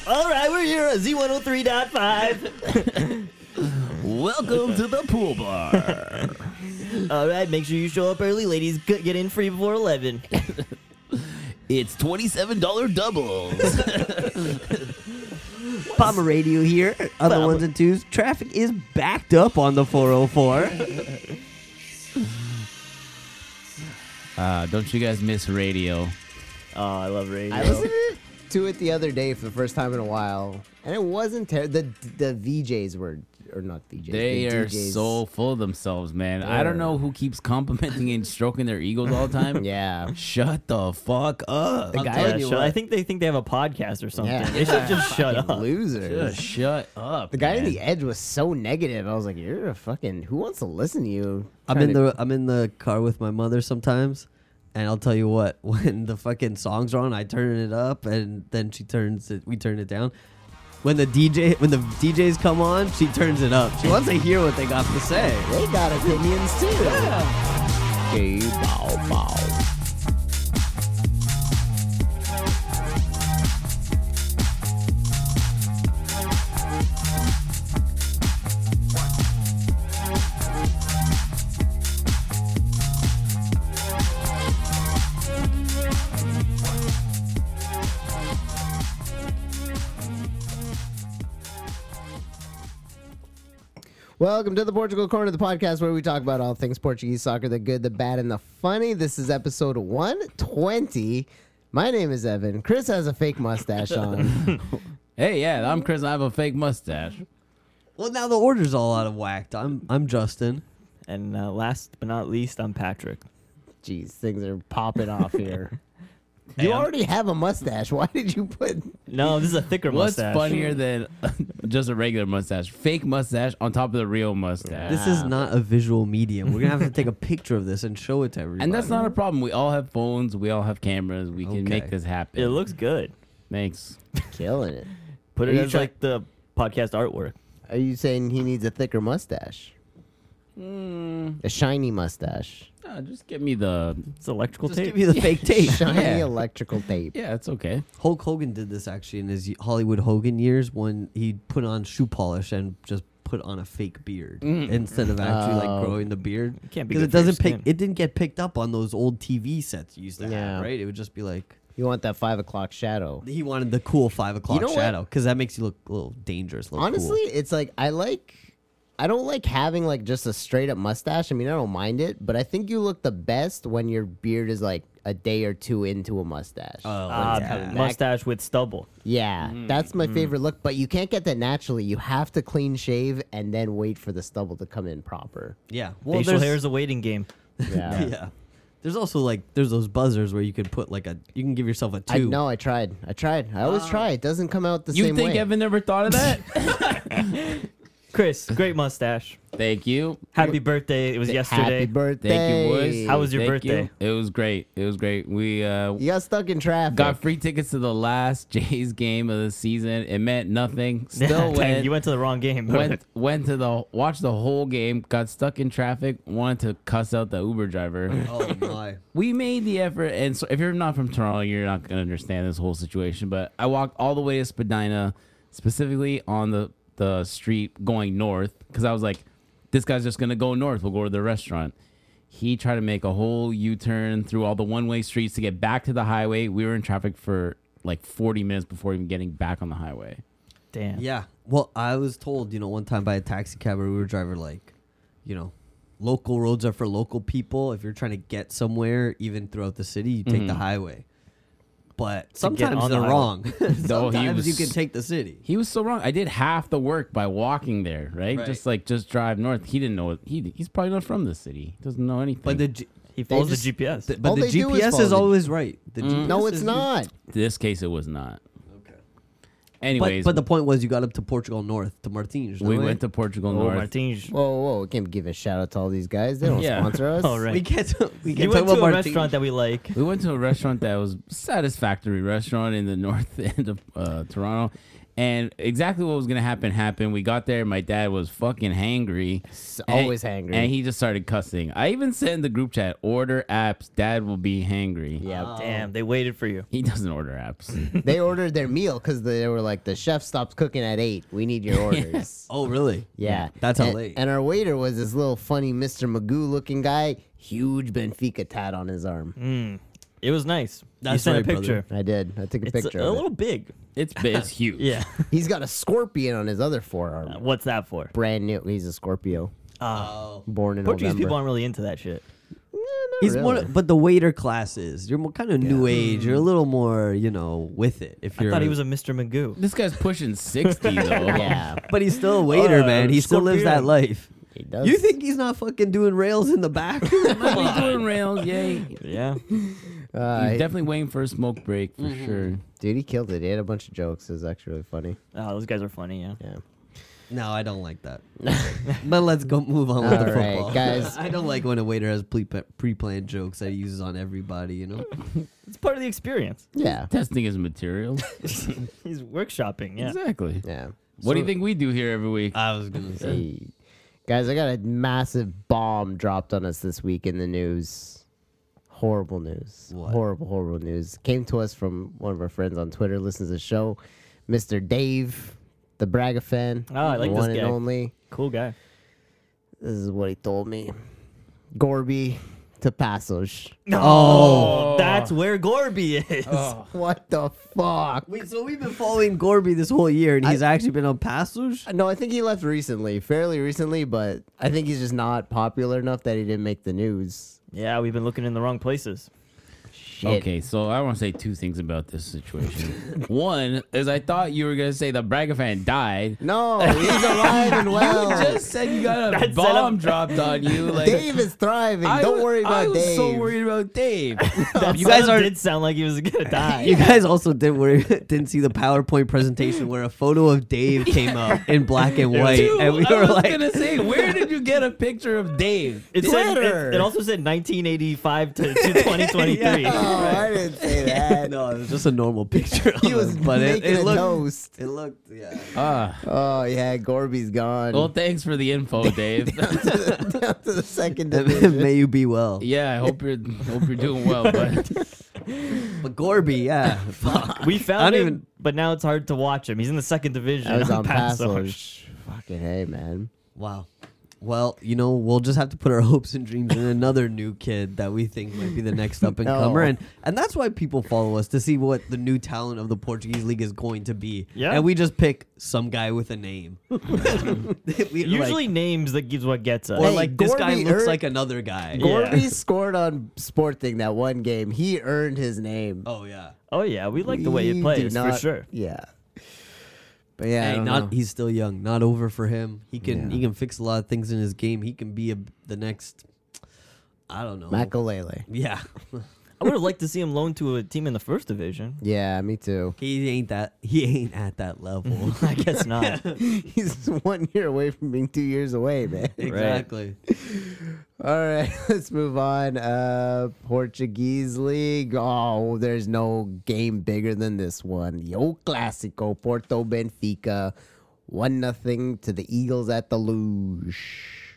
All right, we're here at Z103.5. Welcome to the pool bar. All right, make sure you show up early, ladies. Get in free before 11. It's $27 doubles. Palmer Radio here. Other ones and twos. Traffic is backed up on the 404. Don't you guys miss radio? Oh, I love radio. I listened to it the other day for the first time in a while, and it wasn't terrible. The VJs were, or not VJs. They the are DJs. so full of themselves, man. I don't know who keeps complimenting and stroking their egos all the time. Yeah. Shut the fuck up. The Yeah, guy in I think they have a podcast or something. Yeah. They should just shut up. Losers. Just shut up. The guy in man. the Edge was so negative. I was like, "You're a fucking. Who wants to listen to you?" I'm in the car with my mother sometimes, and I'll tell you what, when the fucking songs are on, I turn it up, and then we turn it down. When the DJs come on, she turns it up. She wants to hear what they got to say. They got opinions too. Okay, bow bow. Welcome to the Portugal Corner, the podcast where we talk about all things Portuguese soccer, the good, the bad, and the funny. This is episode 120. My name is Evan. Chris has a fake mustache on. Hey, yeah, I'm Chris. I have a fake mustache. Well, now the order's all out of whack. I'm Justin. And last but not least, I'm Patrick. Jeez, things are popping off here. Hey, You I'm- already have a mustache. Why did you put... No, this is a thicker What's mustache. funnier than just a regular mustache? Fake mustache on top of the real mustache. This is not a visual medium. We're gonna have to take a picture of this and show it to everybody. And that's not a problem. We all have phones. We all have cameras. We can make Okay. this happen. It looks good. Thanks. Killing it. Put Are it you as try- like the podcast artwork. Are you saying he needs a thicker mustache? A shiny mustache. Just give me the... It's electrical Just tape. give you the fake tape. Shiny Yeah. electrical tape. Yeah, it's okay. Hulk Hogan did this actually in his Hollywood Hogan years when he put on shoe polish and just put on a fake beard instead of actually like growing the beard. It can't be Because good it for your doesn't pick. skin. It didn't get picked up on those old TV sets you used to Yeah. have, right? It would just be like You want that 5 o'clock shadow. he wanted the cool 5 o'clock know what? shadow because that makes you look a little dangerous. A little Honestly, cool. it's like I don't like having like just a straight up mustache. I mean, I don't mind it, but I think you look the best when your beard is like a day or two into a mustache. Mustache with stubble. Yeah, that's my favorite look, but you can't get that naturally. You have to clean shave and then wait for the stubble to come in proper. Yeah. Facial there's- hair is a waiting game. Yeah. Yeah. There's also like there's those buzzers where you can put like you can give yourself a I 2. know, I tried. I always try. It doesn't come out the You same think way. Evan never thought of that? Chris, great mustache. Thank you. Happy birthday. It was yesterday. Happy birthday. Thank you, boys. How was your Thank birthday? you. It was great. It was great. We You got stuck in traffic. got free tickets to the last Jays game of the season. It meant nothing. Still Dang, went. you went to the wrong game. went to watched the whole game. Got stuck in traffic. Wanted to cuss out the Uber driver. Oh my. We made the effort, and so if you're not from Toronto, you're not gonna understand this whole situation. But I walked all the way to Spadina, specifically on the street going north, because I was like, this guy's just gonna go north. We'll go to the restaurant. He tried to make a whole U-turn through all the one-way streets to get back to the highway. We were in traffic for like 40 minutes before even getting back on the highway. Damn. Yeah. Well, I was told, one time by a taxi cab or Uber driver, like, local roads are for local people. If you're trying to get somewhere, even throughout the city, you take the highway. But sometimes on the they're highway. wrong. No, he Sometimes was- you can take the city. He was so wrong. I did half the work by walking there, right? Right. Just drive north. He didn't know it. He's probably not from the city. He doesn't know anything. But the He follows just- the GPS. but All the they do is GPS follow is the- always right. The GPS No, it's is- not. in this case, it was not. Okay. Anyways, But the point was you got up to Portugal North to Martins. we no way? went to Portugal Oh, North. Martins. Whoa, we can't give a shout out to all these guys. They don't Yeah. sponsor us. Oh, right. We can't. We You can't went talk to about a Martins. restaurant that we like. We went to a restaurant that was satisfactory restaurant in the north end of Toronto, And exactly what was gonna happen happened. We got there. My dad was fucking hangry. Always hangry. And he just started cussing. I even said in the group chat, "Order apps. Dad will be hangry." Yeah. Damn, they waited for you. He doesn't order apps. They ordered their meal because they were like, the chef stops cooking at 8. We need your orders. Oh, really? Yeah. That's how and, late. And our waiter was this little funny Mr. Magoo looking guy, huge Benfica tat on his arm. It was nice. You That's sent right, a picture. I did. I took a It's picture a of little big. It's huge. Yeah. He's got a scorpion on his other forearm. What's that for? Brand new. He's a Scorpio. Oh. Born in Portuguese November. people aren't really into that shit. He's really. more, but the waiter class is. You're more kind of new age. You're a little more, with it. If I you're, thought he was a Mr. Magoo. This guy's pushing 60 though. Yeah. but he's still a waiter, man. He still lives that Scorpion. life. He does. You think he's not fucking doing rails in the back? He's doing rails, yay. Yeah. He's definitely waiting for a smoke break for sure. Dude, he killed it. He had a bunch of jokes. It was actually really funny. Oh, those guys are funny, yeah. Yeah. No, I don't like that. But let's go move on with the All right, football, guys. I don't like when a waiter has pre-planned jokes that he uses on everybody. It's part of the experience. Yeah. Testing his materials. He's workshopping, yeah. Exactly. Yeah. What do you think we do here every week? I was gonna say. Hey. Guys, I got a massive bomb dropped on us this week in the news. Horrible news. What? Horrible news. Came to us from one of our friends on Twitter, listens to the show, Mr. Dave, the Braga fan. Oh, I like the this one and guy. only. Cool guy. This is what he told me. Gorby to Passos. Oh. That's where Gorby is. What the fuck? Wait, so we've been following Gorby this whole year, and he's actually been on Passos? No, I think he left recently, fairly recently, but I think he's just not popular enough that he didn't make the news. Yeah, we've been looking in the wrong places. Shit. Okay, so I want to say two things about this situation. One is I thought you were going to say the Braga fan died. No, he's alive and well. You just said you got a That bomb setup- dropped on you. Like, Dave is thriving. Don't worry about I was Dave. so worried about Dave. That You guys setup are- did sound like he was gonna die. You guys also didn't see the PowerPoint presentation where a photo of Dave came up in black and white, Dude, and we I were was like, going to say, where did you get a picture of Dave? It said Twitter. it also said 1985 to 2023. Oh, I didn't say that. no, it was just a normal picture. He of was him, but making it a looked, toast. it looked, yeah. Oh, yeah, Gorby's gone. Well, thanks for the info, Dave. down to the second division. May you be well. Yeah, I hope you're doing well, but But Gorby, yeah, fuck. We I found don't him, even- but now it's hard to watch him. He's in the second division. I was on Passos. Passos. Fucking hey, man. Wow. Well, we'll just have to put our hopes and dreams in another new kid that we think might be the next up and comer, No. and that's why people follow us to see what the new talent of the Portuguese league is going to be. Yeah. And we just pick some guy with a name. Usually names that gives what gets us. or Hey, like this guy Gorby looks earned- like another guy. Gorby scored on Sporting that one game. He earned his name. Oh yeah. Oh yeah, we like the way We he do plays for not- sure. Yeah. But yeah, I Hey, don't not know. he's still young. Not over for him. He can Yeah. he can fix a lot of things in his game. He can be the next. I don't know. Makalele. Yeah. I would have liked to see him loaned to a team in the first division. Yeah, me too. He ain't at that level. I guess not. He's 1 year away from being 2 years away, man. Exactly. All right, let's move on. Portuguese League. Oh, there's no game bigger than this one. The O Clásico, Porto Benfica, 1-0 to the Eagles at the Luge.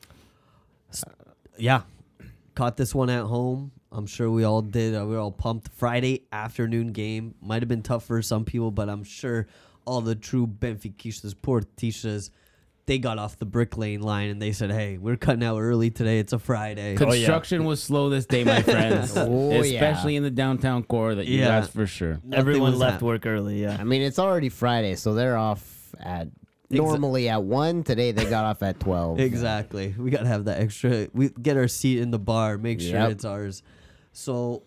Yeah. Caught this one at home. I'm sure we all did. We were all pumped. Friday afternoon game. Might have been tough for some people, but I'm sure all the true Benfiquistas, Portistas, they got off the brick lane line and they said, hey, we're cutting out early today. It's a Friday. construction was slow this day, my friends. Oh, Especially in the downtown core, that you Yeah. guys for sure. Nothing Everyone was left happening. work early. Yeah. I mean, it's already Friday, so they're off at normally at 1. Today they got off at 12. Exactly. We got to have that extra. We get our seat in the bar, make sure Yep. it's ours. So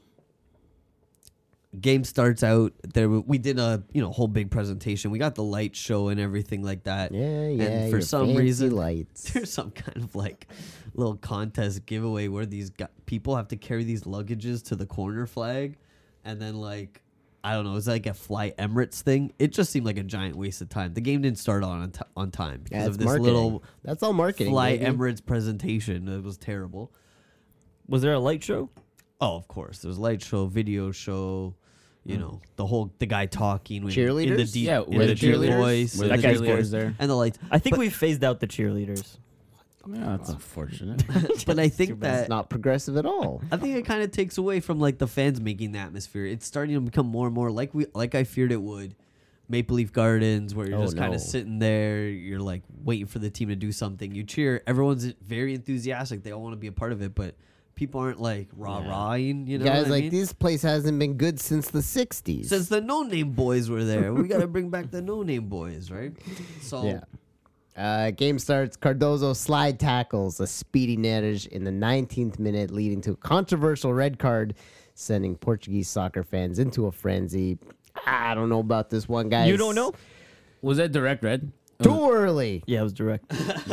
game starts out there. We did a whole big presentation. We got the light show and everything like that. Yeah, And for your some fancy reason, lights. there's some kind of like little contest giveaway where these people have to carry these luggages to the corner flag, and then like I don't know, it's like a Fly Emirates thing. It just seemed like a giant waste of time. The game didn't start on time because Yeah, of it's this marketing. little That's all marketing. Fly baby. Emirates presentation. It was terrible. Was there a light show? Oh, of course. There was light show, video show, You know, the guy talking with Cheerleaders? in the deep, Yeah, in were the the deep cheerleaders? voice, Were and the That guy's cheerleaders voice. there? and the lights. I think But- we phased out the cheerleaders. Yeah, that's unfortunate. But I think It's that not progressive at all. I think it kind of takes away from like the fans making the atmosphere. It's starting to become more and more like I feared it would. Maple Leaf Gardens, where you're Oh, just kind no. of sitting there, you're like waiting for the team to do something. You cheer, everyone's very enthusiastic. They all want to be a part of it, but people aren't like rah-rahing. You know, Guys, what I like mean? this place hasn't been good since the '60s. Since the No Name Boys were there, we got to bring back the No Name Boys, right? So yeah. Game starts. Cardozo slide tackles a speedy Neres in the 19th minute, leading to a controversial red card, sending Portuguese soccer fans into a frenzy. I don't know about this one, guys. You don't know? Was that direct red? Too early. Yeah, it was direct.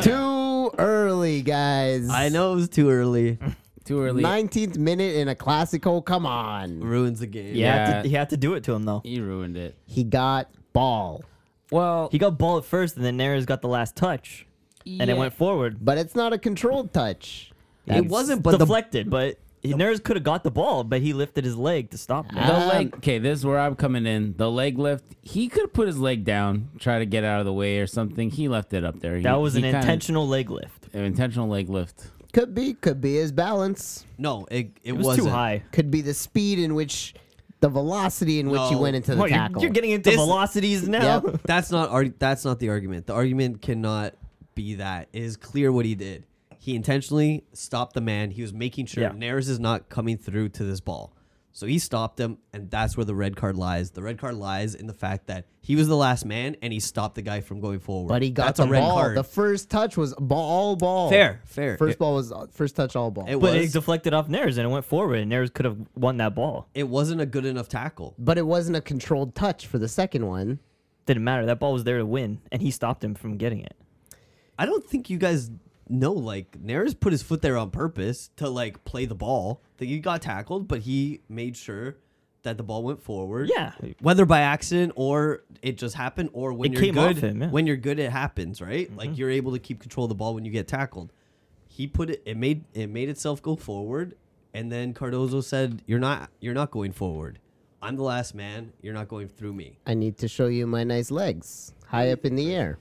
Too early, guys. I know it was too early. Too early. 19th minute in a Classico. Come on. Ruins the game. Yeah. He had to do it to him though. He ruined it. He got ball. Well, He got ball at first, and then Neres got the last touch, and it went forward. But it's not a controlled touch. It wasn't, but the deflected, but Neres could have got the ball, but he lifted his leg to stop it. the leg. Okay, this is where I'm coming in. The leg lift. He could have put his leg down, try to get out of the way or something. He left it up there. That was an kinda- intentional leg lift. An intentional leg lift. Could be his balance. no, it It was wasn't. too high. Could be the speed in which, the velocity in which he No. went into the Oh, tackle. you're getting into This- velocities now. Yep. That's not the argument. The argument cannot be that. It is clear what he did. He intentionally stopped the man. He was making sure Yeah. Neres is not coming through to this ball. So he stopped him, and that's where the red card lies. The red card lies in the fact that he was the last man, and he stopped the guy from going forward. But he got that's the a red ball. card. The first touch was all ball. Fair. First ball was first touch all ball. It But it was. deflected off Neres, and it went forward, and Neres could have won that ball. It wasn't a good enough tackle. But it wasn't a controlled touch for the second one. Didn't matter. That ball was there to win, and he stopped him from getting it. I don't think you guys know. Like Neres put his foot there on purpose to like play the ball. That he got tackled, but he made sure that the ball went forward. Yeah. Whether by accident or it just happened, or when It you're came good, off him, yeah. when you're good, it happens, right? Like you're able to keep control of the ball when you get tackled. He put it. It made itself go forward, and then Cardozo said, "You're not going forward. I'm the last man. You're not going through me." I need to show you my nice legs high up in the air.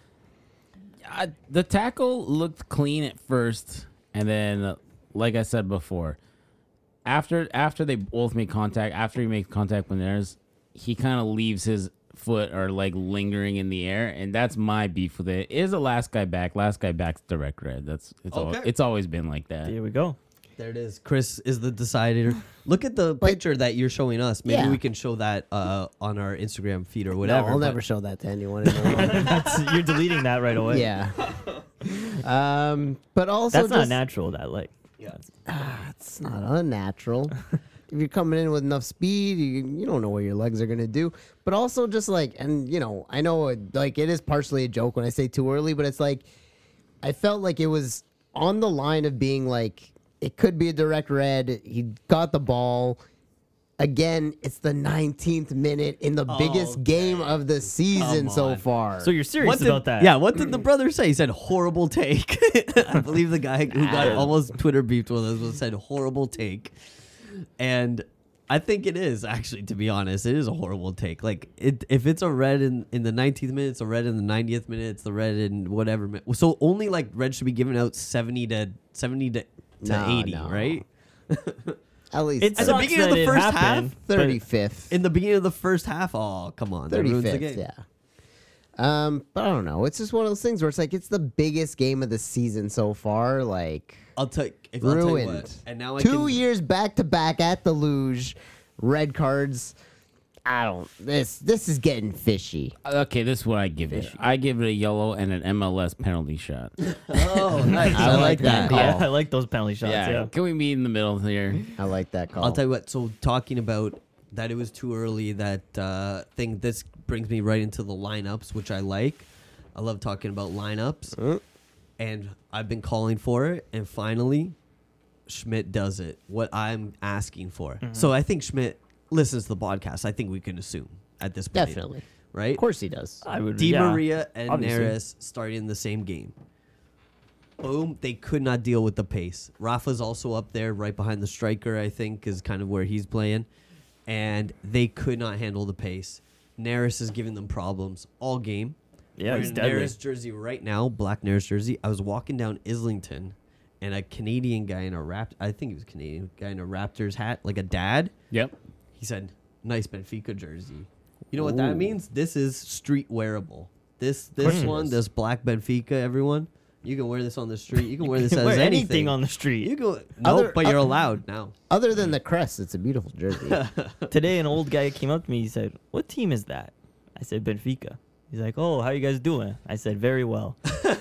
The tackle looked clean at first, and then, like I said before, after they both make contact, after he makes contact with theirs, he kind of leaves his foot or leg lingering in the air, and that's my beef with it. Is the last guy back? Last guy back's direct red. Okay. It's always been like that. Here we go. There it is. Chris is the decider. Look at the picture that you're showing us. Maybe Yeah. we can show that on our Instagram feed or No, whatever. I'll but- never show that to anyone. In the world. You're deleting that right away. Yeah. But also That's not just, natural, that leg. Yeah. it's not unnatural. If you're coming in with enough speed, you don't know what your legs are gonna do. But also just like, and I know like it is partially a joke when I say too early, but it's like I felt like it was on the line of being like it could be a direct red. He got the ball. Again, it's the 19th minute in the biggest game of the season so on. far. So you're serious What about that? Yeah, what did the brother say? He said horrible take. I believe the guy who got almost Twitter beefed with us said horrible take. And I think it is actually, to be honest, it is a horrible take. Like if it's a red in the 19th minute, it's a red in the 90th minute, it's the red in whatever minute. So only like red should be given out 70 to No, 80, no. right? At least It At the sucks beginning of that the it first happened, half, but 35th. in the beginning of the first half, oh come on, that ruins the 35th, game. yeah. But I don't know. It's just one of those things where it's like it's the biggest game of the season so far. Like I'll tell you what. ruined. And now I 2 can, years back to back at the luge, red cards. I don't. This is getting fishy. Okay, this is what I give it. I give it a yellow and an MLS penalty shot. Oh, nice. I like that call. Yeah, I like those penalty shots. Yeah. Can we meet in the middle here? I like that call. I'll tell you what. So talking about that, it was too early. That thing. This brings me right into the lineups, which I like. I love talking about lineups, and I've been calling for it, and finally, Schmidt does it. What I'm asking for. So I think Schmidt listens to the podcast. I think we can assume at this point, Definitely. right? Of course he does. I would. Di yeah. Maria and obviously. Neres starting in the same game. Boom, they could not deal with the pace. Rafa's also up there right behind the striker, I think, is kind of where he's playing. and they could not handle the pace. Neris is giving them problems all game. Yeah, We're he's in deadly. Neris jersey right now, black Neris jersey. I was walking down Islington, and a Canadian guy in a I think he was a Canadian guy in a Raptors hat, like a dad. Yep. He said, "Nice Benfica jersey." You know what that means? This is street wearable. This one, this black Benfica, everyone. You can wear this on the street. You can wear this as Wear anything. anything on the street. You go. Other- Nope, but you're allowed now. Other than the crest, it's a beautiful jersey. Today, an old guy came up to me. He said, "What team is that?" I said, "Benfica." He's like, "Oh, how you guys doing?" I said, "Very well."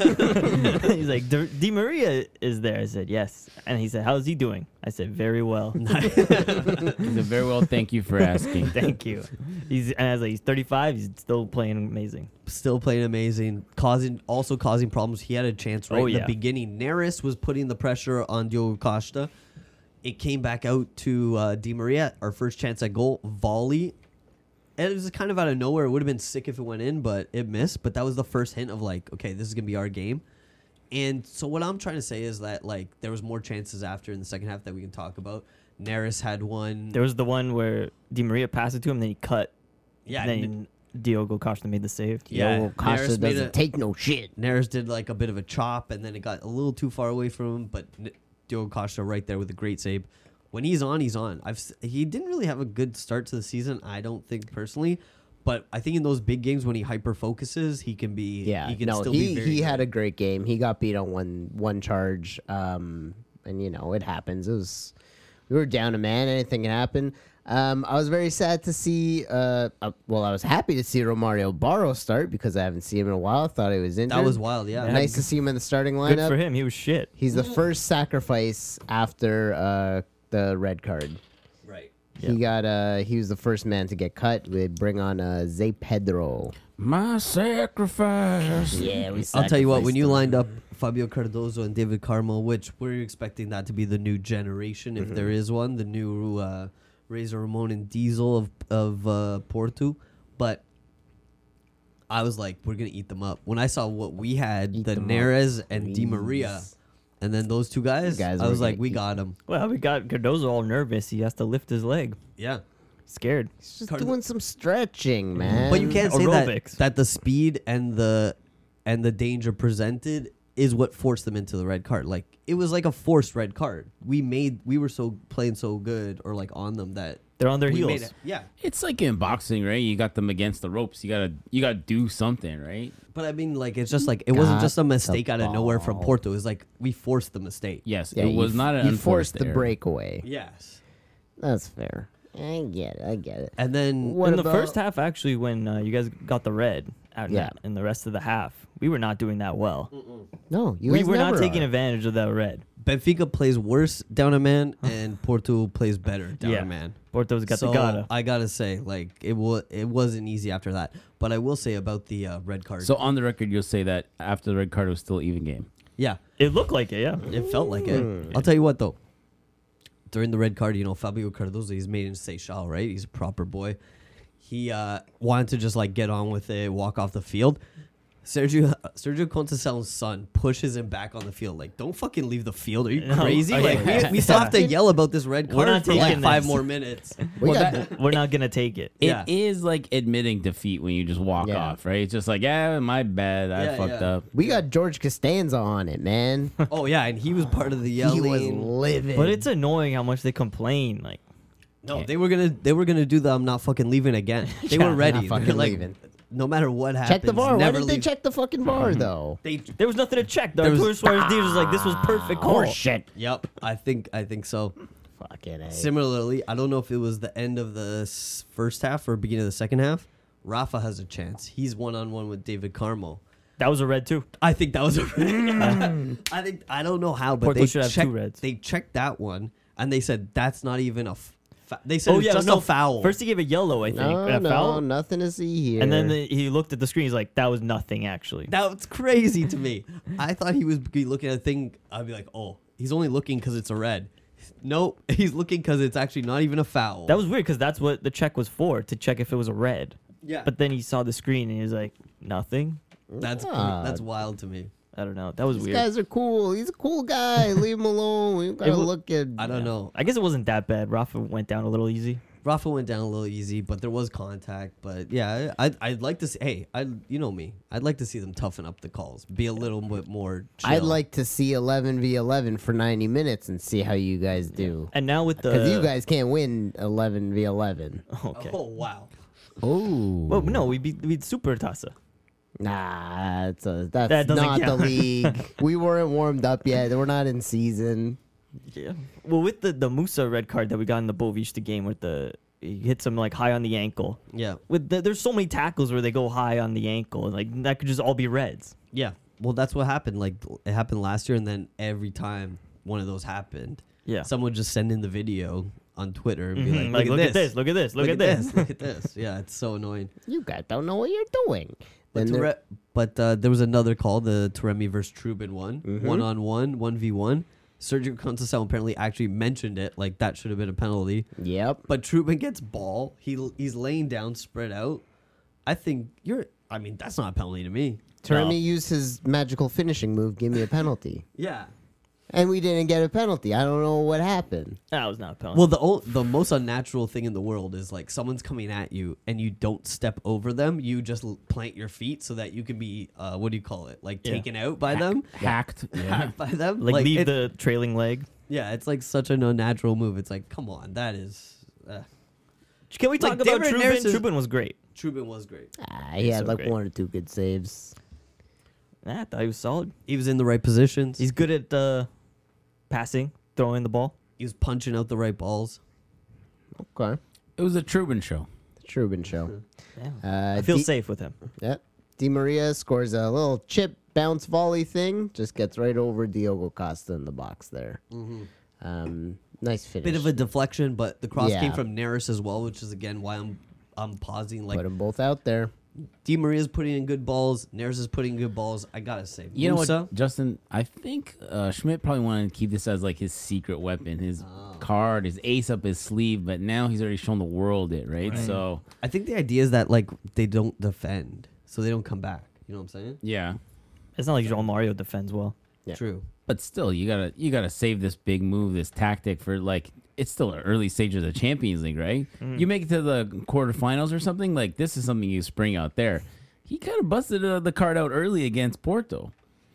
He's like, Di Maria is there." I said, "Yes." And he said, "How's he doing?" I said, "Very well." He said, very well, thank you for asking. Thank you. And I was like, he's 35. He's still playing amazing. Still playing amazing, causing problems. He had a chance right in the beginning. Neris was putting the pressure on Diogo Costa. It came back out to Di Maria, our first chance at goal, volley. And it was kind of out of nowhere. It would have been sick if it went in, but it missed. But that was the first hint of like, okay, this is going to be our game. And so what I'm trying to say is that like there was more chances after in the second half that we can talk about. Neris had one. There was the one where Di Maria passed it to him, then he cut. Yeah. Then Diogo Costa made the save. Yeah, Diogo Costa Neris made doesn't take no shit. Neris did like a bit of a chop, and then it got a little too far away from him. But Diogo Costa right there with a great save. When he's on, he's on. He didn't really have a good start to the season, I don't think personally. But I think in those big games when he hyper focuses, he can be. Yeah, he can still be very he good. had a great game. He got beat on one charge, and you know it happens. We were down a man. Anything can happen. I was very sad to see. I was happy to see Romario Barro start because I haven't seen him in a while. I thought he was injured. That was wild, yeah. Nice to see him in the starting lineup. Good for him. He was shit. He's the first sacrifice after the red card. Right. He was the first man to get cut. We bring on Zay Pedro. My sacrifice. Yeah, we. I'll tell you what. When you sacrificed lined up Fabio Cardozo and David Carmo, which we're expecting that to be the new generation, if there is one, the new Razor Ramon and Diesel of Porto, but I was like, we're gonna eat them up. When I saw what we had, Eat the them up, Neres and Di please. Maria, and then those two guys, I were was like, gonna we eat. got them. Well, we got Cardozo all nervous. He has to lift his leg. Yeah. Scared. He's just Cardo- doing some stretching, man. But you can't say Aerobics. that the speed and the danger presented is what forced them into the red card. Like it was like a forced red card. We were playing so good or like on them that They're on their we made heels. it. Yeah. It's like in boxing, right? You got them against the ropes. You gotta do something, right? But I mean, like it's just like it wasn't Got just a the mistake out of nowhere from ball. Porto. It was like we forced the mistake. Yes, Yeah, it was not an you unforced forced the error. breakaway. Yes. That's fair. I get it. And then What in the about- first half, actually, when you guys got the red out in the rest of the half, we were not doing that well. No, you We guys were not never taking are. advantage of that red. Benfica plays worse down a man, and Porto plays better down Yeah. a man. Porto's got So the gotta. I gotta say, like it wasn't easy after that. But I will say about the red card. So on the record, you'll say that after the red card, it was still even game. yeah, It looked like it, yeah. it felt like it. I'll tell you what though. During the red card, Fabio Cardozo, he's made in Seychelles, right? He's a proper boy. He wanted to just like get on with it, walk off the field. Sergio Conceição's son pushes him back on the field. Like, don't fucking leave the field. Are you No. crazy? Okay. Like, we still have to yell about this red We're card not for like taking 5 this. more minutes. We Well, got that- We're not going to take it. Yeah. It is like admitting defeat when you just walk Yeah. off, right? It's just like, yeah, my bad, I Yeah, fucked yeah. up. we got George Costanza on it, man. Oh yeah, and he was part of the he was yelling. livid. But it's annoying how much they complain. Like, No, they were gonna do the I'm not fucking leaving again. They Yeah, were ready. not fucking They're like, leaving. no matter what happens, check the VAR. Why never didn't they leave. check the fucking VAR though? They, there was nothing to check. The There was- Arturo Suarez Diaz was like, this was perfect call. shit. yep, I think so. Fucking A. Similarly, I don't know if it was the end of the first half or beginning of the second half. Rafa has a chance. He's 1-on-1 with David Carmo. That was a red, too. I think that was a red. I don't know how, but Porto they should have 2 checked, reds. They checked that one and they said that's not even a. They said it was just a foul. First, he gave a yellow, I think. A No, foul. nothing to see here. And then he looked at the screen. He's like, that was nothing, actually. That's crazy to me. I thought he was looking at a thing. I'd be like, oh, he's only looking because it's a red. Nope, he's looking because it's actually not even a foul. That was weird because that's what the check was for, to check if it was a red. yeah. But then he saw the screen and he was like, nothing? That's Ah. that's wild to me. I don't know. That was these weird. guys are cool. He's a cool guy. Leave him alone. We gotta wa- look at. I don't know. I guess it wasn't that bad. Rafa went down a little easy. Rafa went down a little easy, but there was contact. But yeah, I'd like to see. Hey, you know me. I'd like to see them toughen up the calls, be a little bit more. Chill. I'd like to see 11v11 for 90 minutes and see how you guys do. And now with the Because you guys can't win 11v11. okay. Oh wow. Oh. Well, no, we beat Super Tasa. Nah, that's That doesn't not the count. league. We weren't warmed up yet. We're not in season. Yeah. Well, with the Musa red card that we got in the Bovista game, with he hits him like high on the ankle. Yeah. There's so many tackles where they go high on the ankle, and like that could just all be reds. Yeah. Well, that's what happened. Like it happened last year, and then every time one of those happened, Yeah. someone would just send in the video on Twitter and be Mhm. like, Look at this, look at this, look at this. look at this. Yeah, it's so annoying. You guys don't know what you're doing. But, Then there- there was another call, the Taremi versus Trubin one, Mhm. 1-on-1, 1v1. Sergio Conceição apparently actually mentioned it, like that should have been a penalty. Yep. But Trubin gets ball. He's laying down, spread out. I think that's not a penalty to me. Termi used his magical finishing move, give me a penalty. Yeah. And we didn't get a penalty. I don't know what happened. That was not a penalty. Well, the most unnatural thing in the world is like someone's coming at you and you don't step over them. You just plant your feet so that you can be what do you call it? Like Yeah. taken out by them, Hacked. Yeah. by them. like leave it- the trailing leg. Yeah, it's like such an unnatural move. It's like, come on, that is. Can we talk Like, about David Trubin? Neres is- Trubin was great. Trubin was great. He He's had so like great. 1 or 2 good saves. I thought he was solid. He was in the right positions. He's good at passing, throwing the ball. He was punching out the right balls. Okay. It was a Trubin show. The Trubin show. Yeah. I feel Di- safe with him. Yep. Di Maria scores a little chip bounce volley thing. Just gets right over Diogo Costa in the box there. Nice finish. Bit of a deflection, but the cross Yeah. came from Neres as well, which is again why I'm pausing. Like Put them both out there. Di Maria's putting in good balls, Neres is putting in good balls. I gotta say, You know Musa, what, Justin? I think Schmidt probably wanted to keep this as like his secret weapon, his card, his ace up his sleeve. But now he's already shown the world it, right? So I think the idea is that like they don't defend, so they don't come back. You know what I'm saying? yeah, It's not like João Mario defends well. Yeah. True. but still, you gotta save this big move, this tactic for like it's still an early stage of the Champions League, right? You make it to the quarterfinals or something like this is something you spring out there. He kind of busted the card out early against Porto.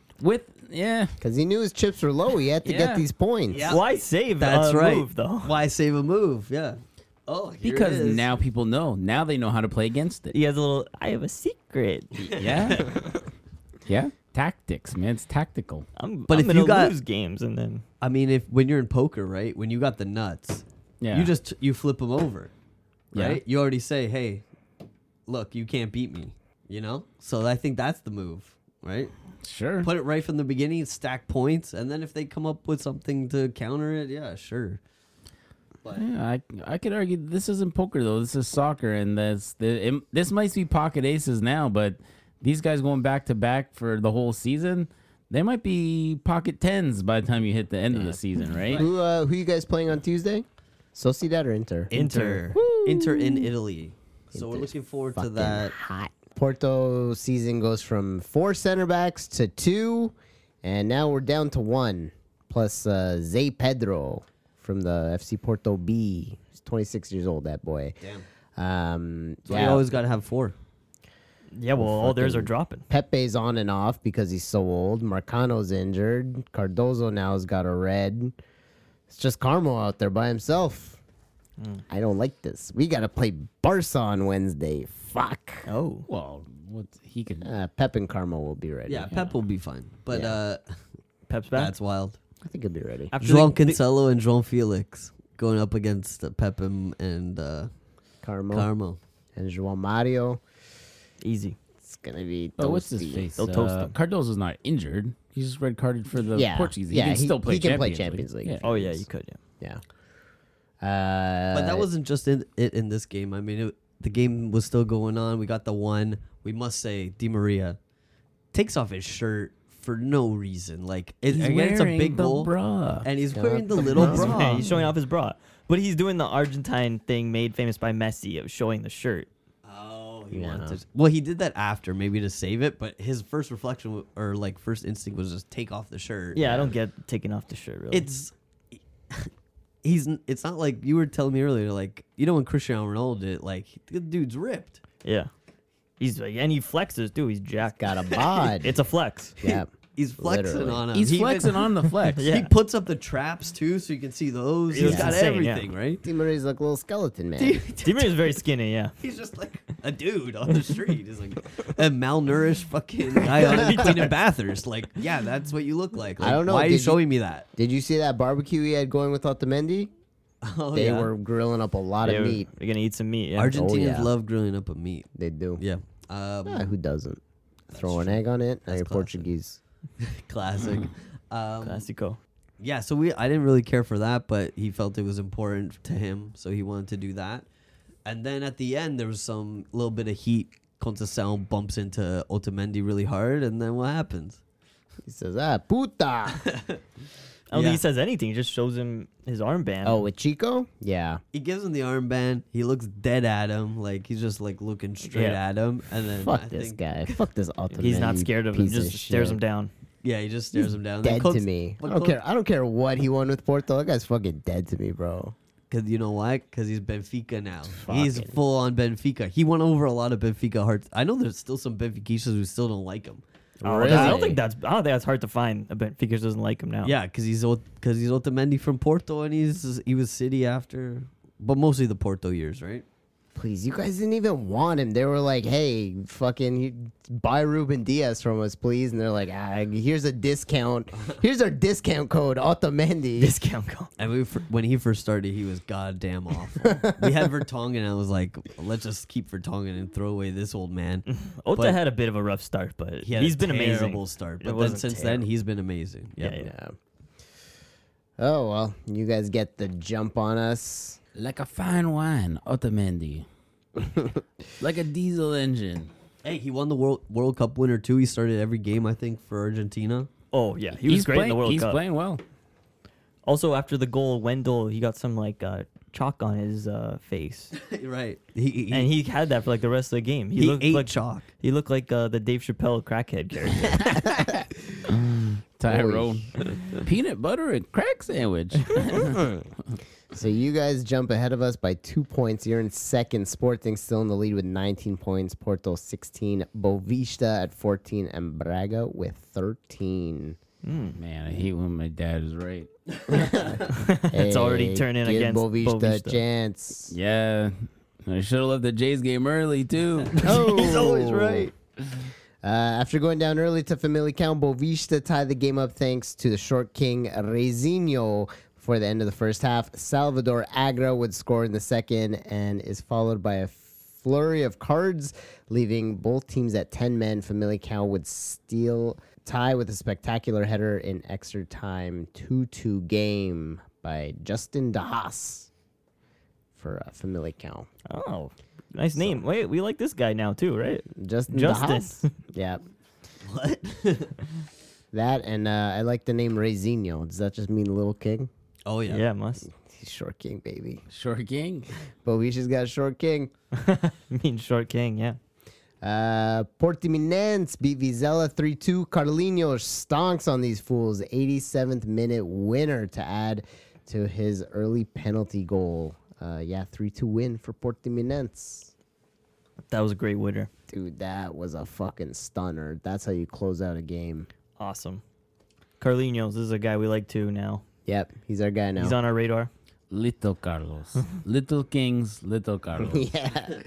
Because he knew his chips were low. He had to Yeah. get these points. Yeah. Why save That's a right. move, though? Why save a move? Yeah. Oh, here because it is. now people know. Now they know how to play against it. He has a little, I have a secret. Yeah. Yeah. Tactics, man. It's tactical. But if gonna you got- lose games and then I mean, when you're in poker, right? When you got the nuts, Yeah. you flip them over, Yeah. right? You already say, "Hey, look, you can't beat me," you know. So I think that's the move, right? Sure. Put it right from the beginning, stack points, and then if they come up with something to counter it, yeah, sure. But Yeah, I could argue this isn't poker though. This is soccer, and this might be pocket aces now, but these guys going back to back for the whole season, they might be pocket tens by the time you hit the end of the season, right? Who you guys playing on Tuesday? Sociedad or Inter? Inter. Inter in Italy. So we're Inter's looking forward to Fucking that. hot. Porto season goes from 4 center backs to 2, and now we're down to 1. Plus Zé Pedro from the FC Porto B. He's 26 years old, that boy. Damn. So you Yeah. always got to have 4. yeah, well, all theirs are fucking- dropping. Pepe's on and off because he's so old. Marcano's injured. Cardozo now has got a red. It's just Carmo out there by himself. I don't like this. We got to play Barca on Wednesday. Fuck. Oh, Well, what he could. Pep and Carmo will be ready. Yeah, Pep will be fine. But Pep's back. that's wild. I think he'll be ready. After João the- Cancelo and João Felix going up against Pep and Carmo Carmo. and João Mario. Easy. It's going to be Oh, what's his toasty. face? They'll toast him. Cardozo's not injured. He's just red carded for the Yeah, Portuguese. yeah, he can still play. he can play Champions Champions League. Yeah. Oh yeah, you could. Yeah. Yeah. But that wasn't just it in this game. I mean, the game was still going on. We got the one. We must say, Di Maria takes off his shirt for no reason. Like, He's again, it's a wearing big the goal. bra. And he's Yeah, wearing the the little bra. bra. Yeah, he's showing off his bra, but he's doing the Argentine thing made famous by Messi of showing the shirt. Oh, he Yeah. wanted. Well, he did that after, maybe to save it. But his first reflection or like first instinct was just take off the shirt. Yeah, I don't get taking off the shirt really. It's it's not like you were telling me earlier, like, you know, when Cristiano Ronaldo did it, like, the dude's ripped. Yeah. He's like, and he flexes too. He's jacked. Got a bod. It's a flex. Yeah. He's flexing Literally. on him. He's He flexing even- on the flex. Yeah. He puts up the traps too, so you can see those. He's Yeah. got Insane, yeah. everything, right? Di Maria's like a little skeleton man. Di Maria's very skinny, yeah. He's just like a dude on the street. He's like a malnourished fucking guy on cleaning Bathurst. Like, yeah, that's what you look like. I don't know, Why are you did you- showing me that? Did you see that barbecue he had going with Otamendi? Oh, They yeah. were grilling up a lot They of were- meat. We're gonna eat some meat. Yeah. Argentinians yeah. love grilling up a meat. They do. Yeah. Yeah, who doesn't? Throw an egg on it. Now That's you're classic. Portuguese. Classic. Classico. Yeah, so I didn't really care for that, but he felt it was important to him, so he wanted to do that. And then at the end, there was some little bit of heat. Conceição bumps into Otamendi really hard, and then what happens? He says, puta. I don't Yeah. think he says anything. He just shows him his armband. Oh, with Chico? Yeah. He gives him the armband. He looks dead at him, like he's just like looking straight Yeah. at him, and then Fuck I this think, guy. Fuck this Otamendi. He's not scared of him. piece Just stares shit. him down. Yeah, he just stares him down. Dead to me. I but don't Con- care. I don't care what he won with Porto. That guy's fucking dead to me, bro. Cause you know why? Because he's Benfica now. He's Fucking- full on Benfica. He won over a lot of Benfica hearts. I know there's still some Benfiquistas who still don't like him. Oh, Really? I don't think that's hard to find. I bet Benfica doesn't like him now. Yeah, because he's Otamendi from Porto, and he was City after, but mostly the Porto years, right? Please, you guys didn't even want him. They were like, hey, fucking buy Ruben Diaz from us, please. And they're like, here's a discount. Here's our discount code, Otamendi. Discount code. And when he first started, he was goddamn awful. We had Vertonghen, and I was like, let's just keep Vertonghen and throw away this old man. Ota But- had a bit of a rough start, but He had he's a been amazing. terrible start, It but then wasn't since then terrible. he's been amazing. Yeah, Yep. yeah. Oh, well, you guys get the jump on us. Like a fine wine, Otamendi. Like a diesel engine. Hey, he won the World Cup winner too. He started every game, I think, for Argentina. Oh yeah, he was great in the World He's Cup. playing well. Also, after the goal, Wendell he got some like chalk on his face, Right. and he had that for like the rest of the game. he looked ate like chalk. He looked like the Dave Chappelle crackhead character. Tyrone. Peanut butter and crack sandwich. So you guys jump ahead of us by 2 points. You're in second. Sporting still in the lead with 19 points. Porto 16. Bovista at 14. And Braga with 13. Man, I hate when my dad is right. It's already turning give against Bovista a Bovista. chance. Yeah. I should have left the Jays game early, too. Oh. He's always right. After going down early to Famalicão, Bovista tied the game up thanks to the short king Reizinho before the end of the first half. Salvador Agra would score in the second and is followed by a flurry of cards, leaving both teams at 10 men. Famalicão would tie with a spectacular header in extra time. 2-2 game by Justin Dahas for Famalicão. Oh, nice name. Wait, we like this guy now too, right? Justin. Justin. Yeah. What? That and I like the name Reizinho. Does that just mean little king? Oh yeah. Yeah, must. He's short king, baby. Short king. Bovisha's got a short king. I mean, short king. Yeah. Portimonense beat Vizela 3-2. Carlinhos stonks on these fools. 87th minute winner to add to his early penalty goal. 3-2 win for Portimonense. That was a great winner. Dude, that was a fucking stunner. That's how you close out a game. Awesome. Carlinhos, this is a guy we like too now. Yep, he's our guy now. He's on our radar. Little Carlos. Little Kings, Little Carlos. Yeah.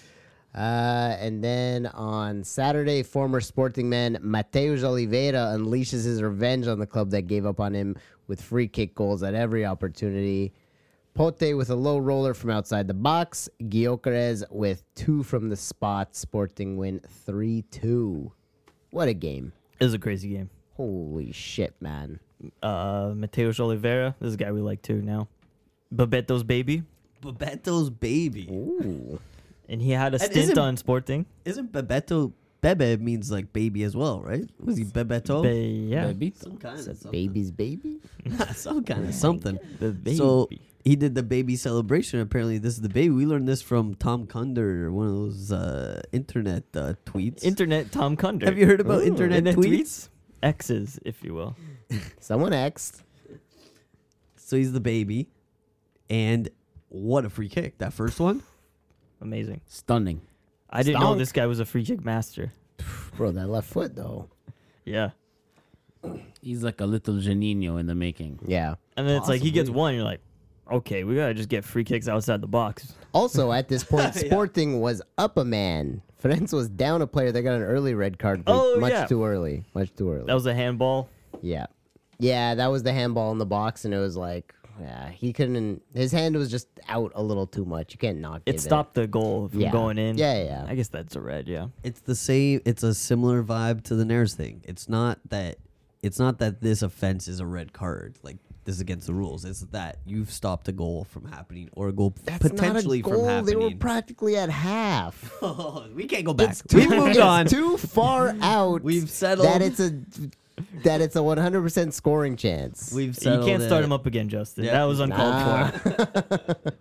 And then on Saturday, former Sporting man Mateus Oliveira unleashes his revenge on the club that gave up on him with free kick goals at every opportunity. Pote with a low roller from outside the box. Gyökeres with 2 from the spot. Sporting win 3-2. What a game. It was a crazy game. Holy shit, man. Mateus Oliveira, this is a guy we like too now. Babeto's baby, Bebeto's baby. Ooh. and he had a And stint isn't- on Sporting. Isn't Bebeto? Bebe means like baby as well, right? Was he Bebeto? Yeah, Baby. Some kind of something. Baby's baby? Some kind of something. the baby. So he did the baby celebration. Apparently, this is the baby. We learned this from Tom Kunder, one of those internet tweets. Internet Tom Kunder. Have you heard about internet Internet tweets? X's, if you will. Someone X'd. So he's the baby, And what a free kick. That first one. Amazing. Stunning. I didn't know Stunk. this guy was a free kick master. Bro, that left foot though. Yeah. He's like a little Janino in the making. Yeah. And then it's like he gets Possibly. one. You're like, okay, we gotta just get free kicks outside the box. Also, at this point, Sporting was up a man. Ferenc was down a player. They got an early red card. Oh, much yeah. too early. Much too early. That was a handball. Yeah. Yeah, that was the handball in the box, and it was like, yeah, he couldn't. His hand was just out a little too much. You can't not give It stopped the goal from Yeah. going in. Yeah, yeah. I guess that's a red. Yeah. It's the same. It's a similar vibe to the Nares thing. It's not that this offense is a red card. Like this is against the rules. It's that you've stopped a goal from happening or a goal That's potentially not a goal. from happening. They were practically at half. We can't go back. It's We too, moved it's on. too far out. We've settled. that it's a 100% scoring chance. We've You settled can't start it. him up again, Justin. Yeah. That was uncalled for.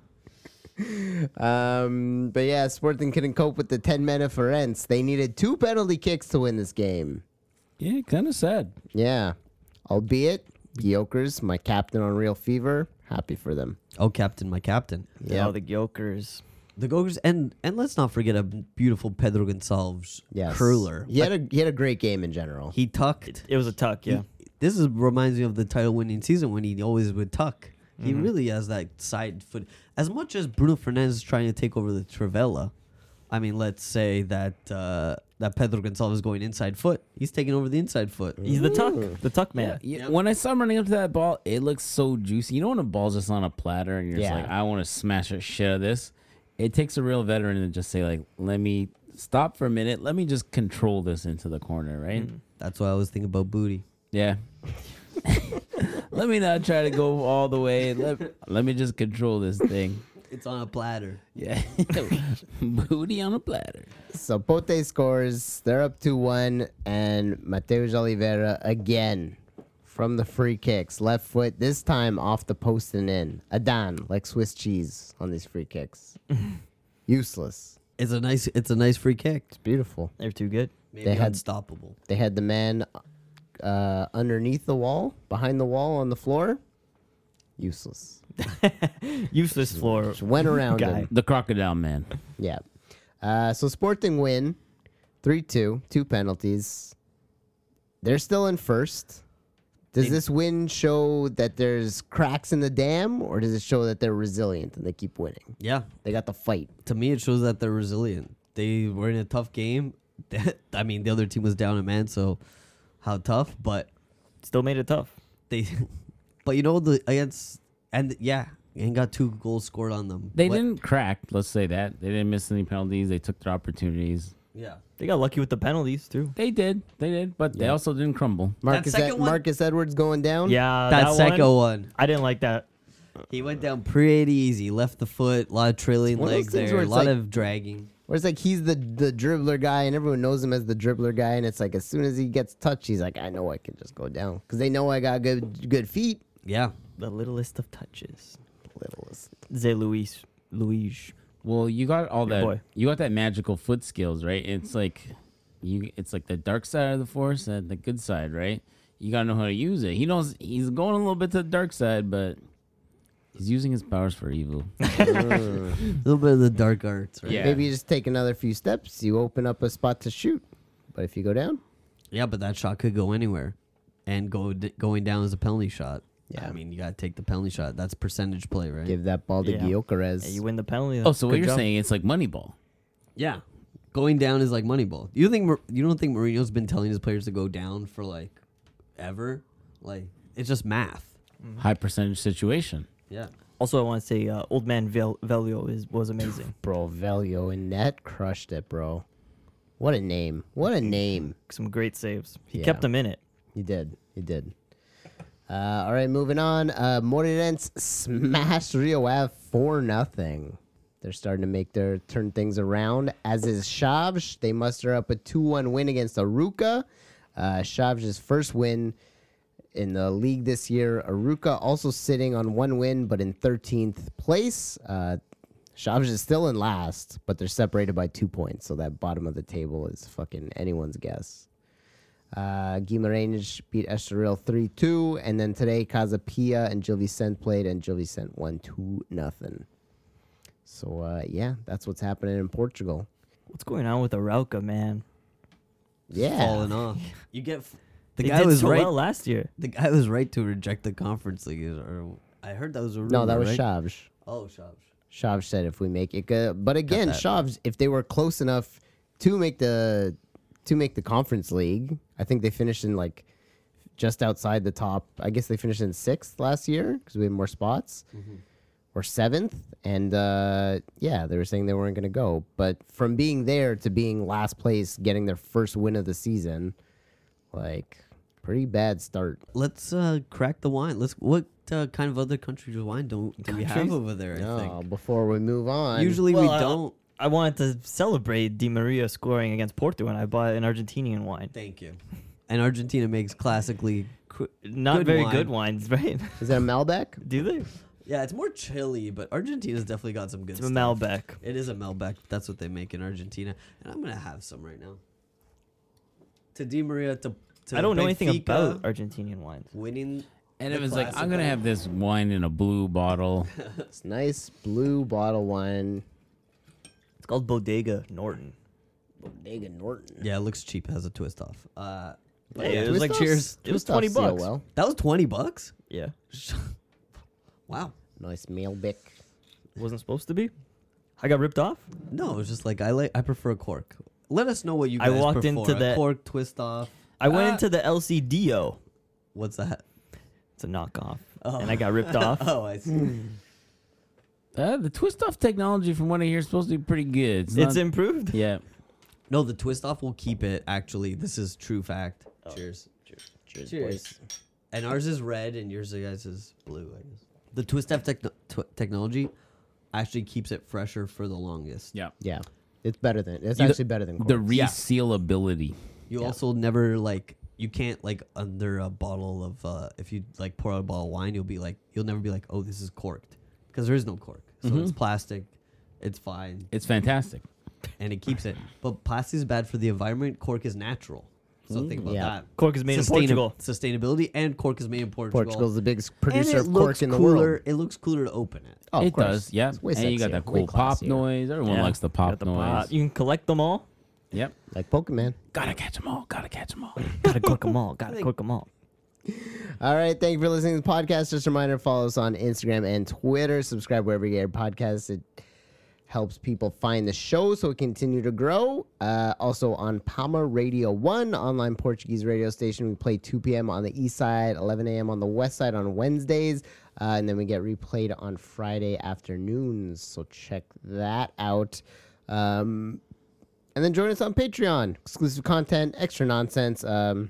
But yeah, Sporting couldn't cope with the 10 men of Ferenc. They needed 2 penalty kicks to win this game. Yeah, kind of sad. Yeah, albeit Gyökeres, my captain on Real Fever, happy for them. Oh, captain, my captain. Yeah, Oh, the Gyökeres. The Gokers, and let's not forget a beautiful Pedro Gonçalves yes. curler. He had a great game in general. He tucked. It was a tuck. Yeah. This reminds me of the title-winning season when he always would tuck. He really has that side foot. As much as Bruno Fernandes is trying to take over the Trivela, I mean, let's say that that Pedro Gonçalves is going inside foot. He's taking over the inside foot. He's the tuck man. Yeah. When I saw him running up to that ball, it looks so juicy. You know when a ball's just on a platter and you're just Yeah. like, I want to smash the shit out of this. It takes a real veteran to just say like, let me stop for a minute. Let me just control this into the corner, right? That's why I was thinking about booty. Yeah. Let me not try to go all the way. Let me just control this thing. It's on a platter. Yeah. Booty on a platter. So Pote scores. They're up 2-1, and Mateus Oliveira again from the free kicks. Left foot, this time off the post and in. Adan, like Swiss cheese on these free kicks. Useless. It's a nice free kick. It's beautiful. They're too good. Maybe They had- unstoppable. They had the man underneath the wall, behind the wall on the floor. Useless. Useless floor. Just went around Guy. him. The crocodile man. Yeah. So Sporting win 3-2, 2 penalties. They're still in first. Does this win show that there's cracks in the dam, or does it show that they're resilient and they keep winning? Yeah. They got the fight. To me, it shows that they're resilient. They were in a tough game. I mean, the other team was down a man, so how tough? But Still made it tough. they, but and got 2 goals scored on them. They What- didn't crack, let's say that. They didn't miss any penalties. They took their opportunities. Yeah. They got lucky with the penalties too. They did. But they Yeah. also didn't crumble. second one- Marcus Edwards going down. Yeah, That second one, one, I didn't like that. he went down pretty easy. Left the foot, a lot of trailing One of those legs things there, where a it's lot like- of dragging. Where it's like he's the dribbler guy, and everyone knows him as the dribbler guy, and it's like as soon as he gets touched, he's like, I know I can just go down because they know I got good feet. Yeah. The littlest of touches. Littlest. Zé Luis. Well, you got all Your that. boy. You got that magical foot skills, right? It's like it's like the dark side of the force and the good side, right? You gotta know how to use it. He knows he's going a little bit to the dark side, but he's using his powers for evil. A little bit of the dark arts, right? Yeah. Maybe you just take another few steps, you open up a spot to shoot. But if you go down, Yeah, but that shot could go anywhere, and going down is a penalty shot. Yeah. I mean, you gotta take the penalty shot. That's percentage play, right? give that ball to Yeah. Gyökeres. Yeah, you win the penalty. Oh, so what Good you're job. saying? It's like Moneyball. Yeah, going down is like Moneyball. You don't think Mourinho's been telling his players to go down for like ever? Like it's just math. High percentage situation. Yeah. Also, I want to say, old man Velio was amazing. Bro, Velio in net crushed it, bro. What a name. What a name. Some great saves. He Yeah. kept them in it. He did. He did. All right, moving on. Moreirense smashed Rio Ave 4-0. They're starting to turn things around. As is Chaves. They muster up a 2-1 win against Aruca. Chaves' first win in the league this year. Aruca also sitting on 1 win, but in 13th place. Chaves is still in last, but they're separated by 2 points. So that bottom of the table is fucking anyone's guess. Guimarães beat Estoril 3-2. And then today, Casa Pia and Gil Vicente played, and Gil Vicente won 2-0. So, yeah, that's what's happening in Portugal. What's going on with Arauca, man? Yeah. Falling off. You get the They guy did was so right. well last year. The guy was right to reject the conference league. Or I heard that was a rumor, No, that was right? Chaves. Oh, Shabs. Chaves said if we make it good. But again, that. Chaves, if they were close enough to make the conference league, I think they finished in like just outside the top. I guess they finished in 6th last year because we had more spots, or 7th. And yeah, they were saying they weren't going to go. But from being there to being last place, getting their first win of the season, like pretty bad start. Let's crack the wine. What kind of other countries of wine do we have Countries? over there? I No, think before we move on. usually we Well, don't. I wanted to celebrate Di Maria scoring against Porto, and I bought an Argentinian wine. Thank you. And Argentina makes classically. Not Good very wine. good wines, right? Is that a Malbec? Do they? Yeah, it's more chilly, but Argentina's definitely got some good It's a stuff. Malbec. It is a Malbec. That's what they make in Argentina, and I'm gonna have some right now. To Di Maria, to I don't know anything Benfica, about Argentinian wines. winning. And the it was like, I'm Clásico. gonna have this wine in a blue bottle. It's nice blue bottle wine. It's called Bodega Norton. Bodega Norton. Yeah, it looks cheap. It has a twist off. Hey, yeah, it was like cheers. It was Twist off $20. seal well. That was $20. Yeah, Wow. Nice Malbec. wasn't supposed to be. I got ripped off. No, it's just like I prefer a cork. Let us know what you I guys walked prefer. into a that- cork twist off. I went into the LCDO. What's that? It's a knockoff, Oh. and I got ripped off. Oh, I see. The twist off technology, from what I hear, is supposed to be pretty good. It's not- improved. yeah. No, the twist off will keep it. Actually, this is true fact. Oh. Cheers. Cheers, Cheers. boys. And ours is red, and yours guys is blue. I guess the twist off technology actually keeps it fresher for the longest. Yeah. Yeah. It's better than it's You- actually better than The cork. resealability. You Yeah. also never like you can't like under a bottle of if you like pour out a bottle of wine, you'll never be like, oh, this is corked, because there is no cork, so it's plastic. It's fine It's fantastic. and it keeps it. But plastic is bad for the environment. Cork is natural. So think about Yeah. that. Cork is made in Sustain- Portugal. Sustainability, and cork is made in Portugal. Portugal's the biggest and producer it of looks cork in the cooler. world. It looks cooler to open it. Oh, of It course. does, yeah. It's way And you got sexier, that way cool pop classier. noise. Everyone Yeah. likes the Got pop the noise. pop. You can collect them all. Yep. Like Pokemon. Gotta catch them all. Gotta catch them all. Gotta cook them all. Gotta cook them all. All right. Thank you for listening to the podcast. Just a reminder, follow us on Instagram and Twitter. Subscribe wherever you get your podcasts. It helps people find the show so it continue to grow. Also on Palma Radio 1, online Portuguese radio station. We play 2 p.m. on the east side, 11 a.m. on the west side on Wednesdays. And then we get replayed on Friday afternoons. So check that out. And then join us on Patreon. Exclusive content, extra nonsense.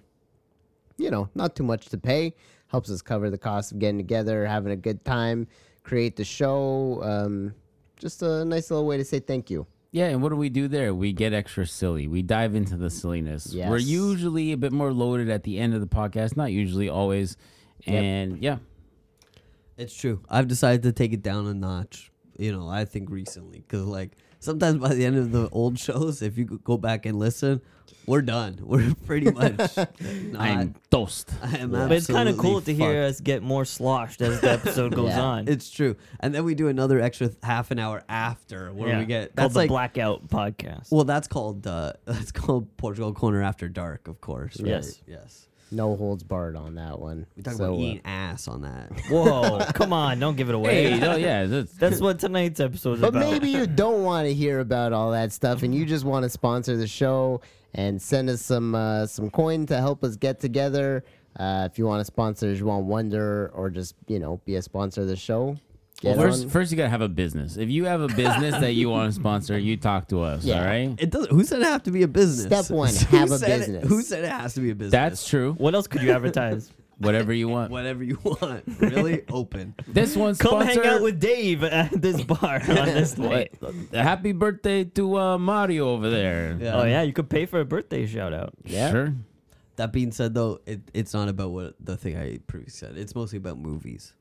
Not too much to pay. Helps us cover the cost of getting together, having a good time, create the show. Just a nice little way to say thank you. Yeah, and what do we do there? We get extra silly. We dive into the silliness. Yes. We're usually a bit more loaded at the end of the podcast. Not usually, always. And yeah. It's true. I've decided to take it down a notch. I think recently, because like sometimes by the end of the old shows, if you go back and listen, we're done. We're pretty much. I'm toast. I am But it's kind of absolutely cool to hear fucked. us get more sloshed as the episode goes Yeah. on. It's true, and then we do another extra half an hour after where we get called that's the like Blackout Podcast. well, that's called Portugal Corner After Dark, of course. Right? Yes. yes. No holds barred on that one. We talk So, about eating ass on that. Whoa, come on, don't give it away. Hey, no, yeah. That's what tonight's episode is but about. maybe you don't want to hear about all that stuff, and you just want to sponsor the show and send us some coin to help us get together. If you want to sponsor Juan Wonder or just be a sponsor of the show. Well, get on. first you gotta have a business. If you have a business that you want to sponsor, you talk to us. Yeah. All right. It doesn't. Who said it have to be a business? Step one, Who have a said it- business. Who said it has to be a business? That's true. What else could you advertise? Whatever you want. Whatever you want. Really open. This one's Come sponsored. hang out with Dave at this bar on this night. Happy birthday to Mario over there. Yeah. Oh yeah, you could pay for a birthday shout out. Yeah. Sure. That being said, though, it's not about what the thing I previously said. It's mostly about movies.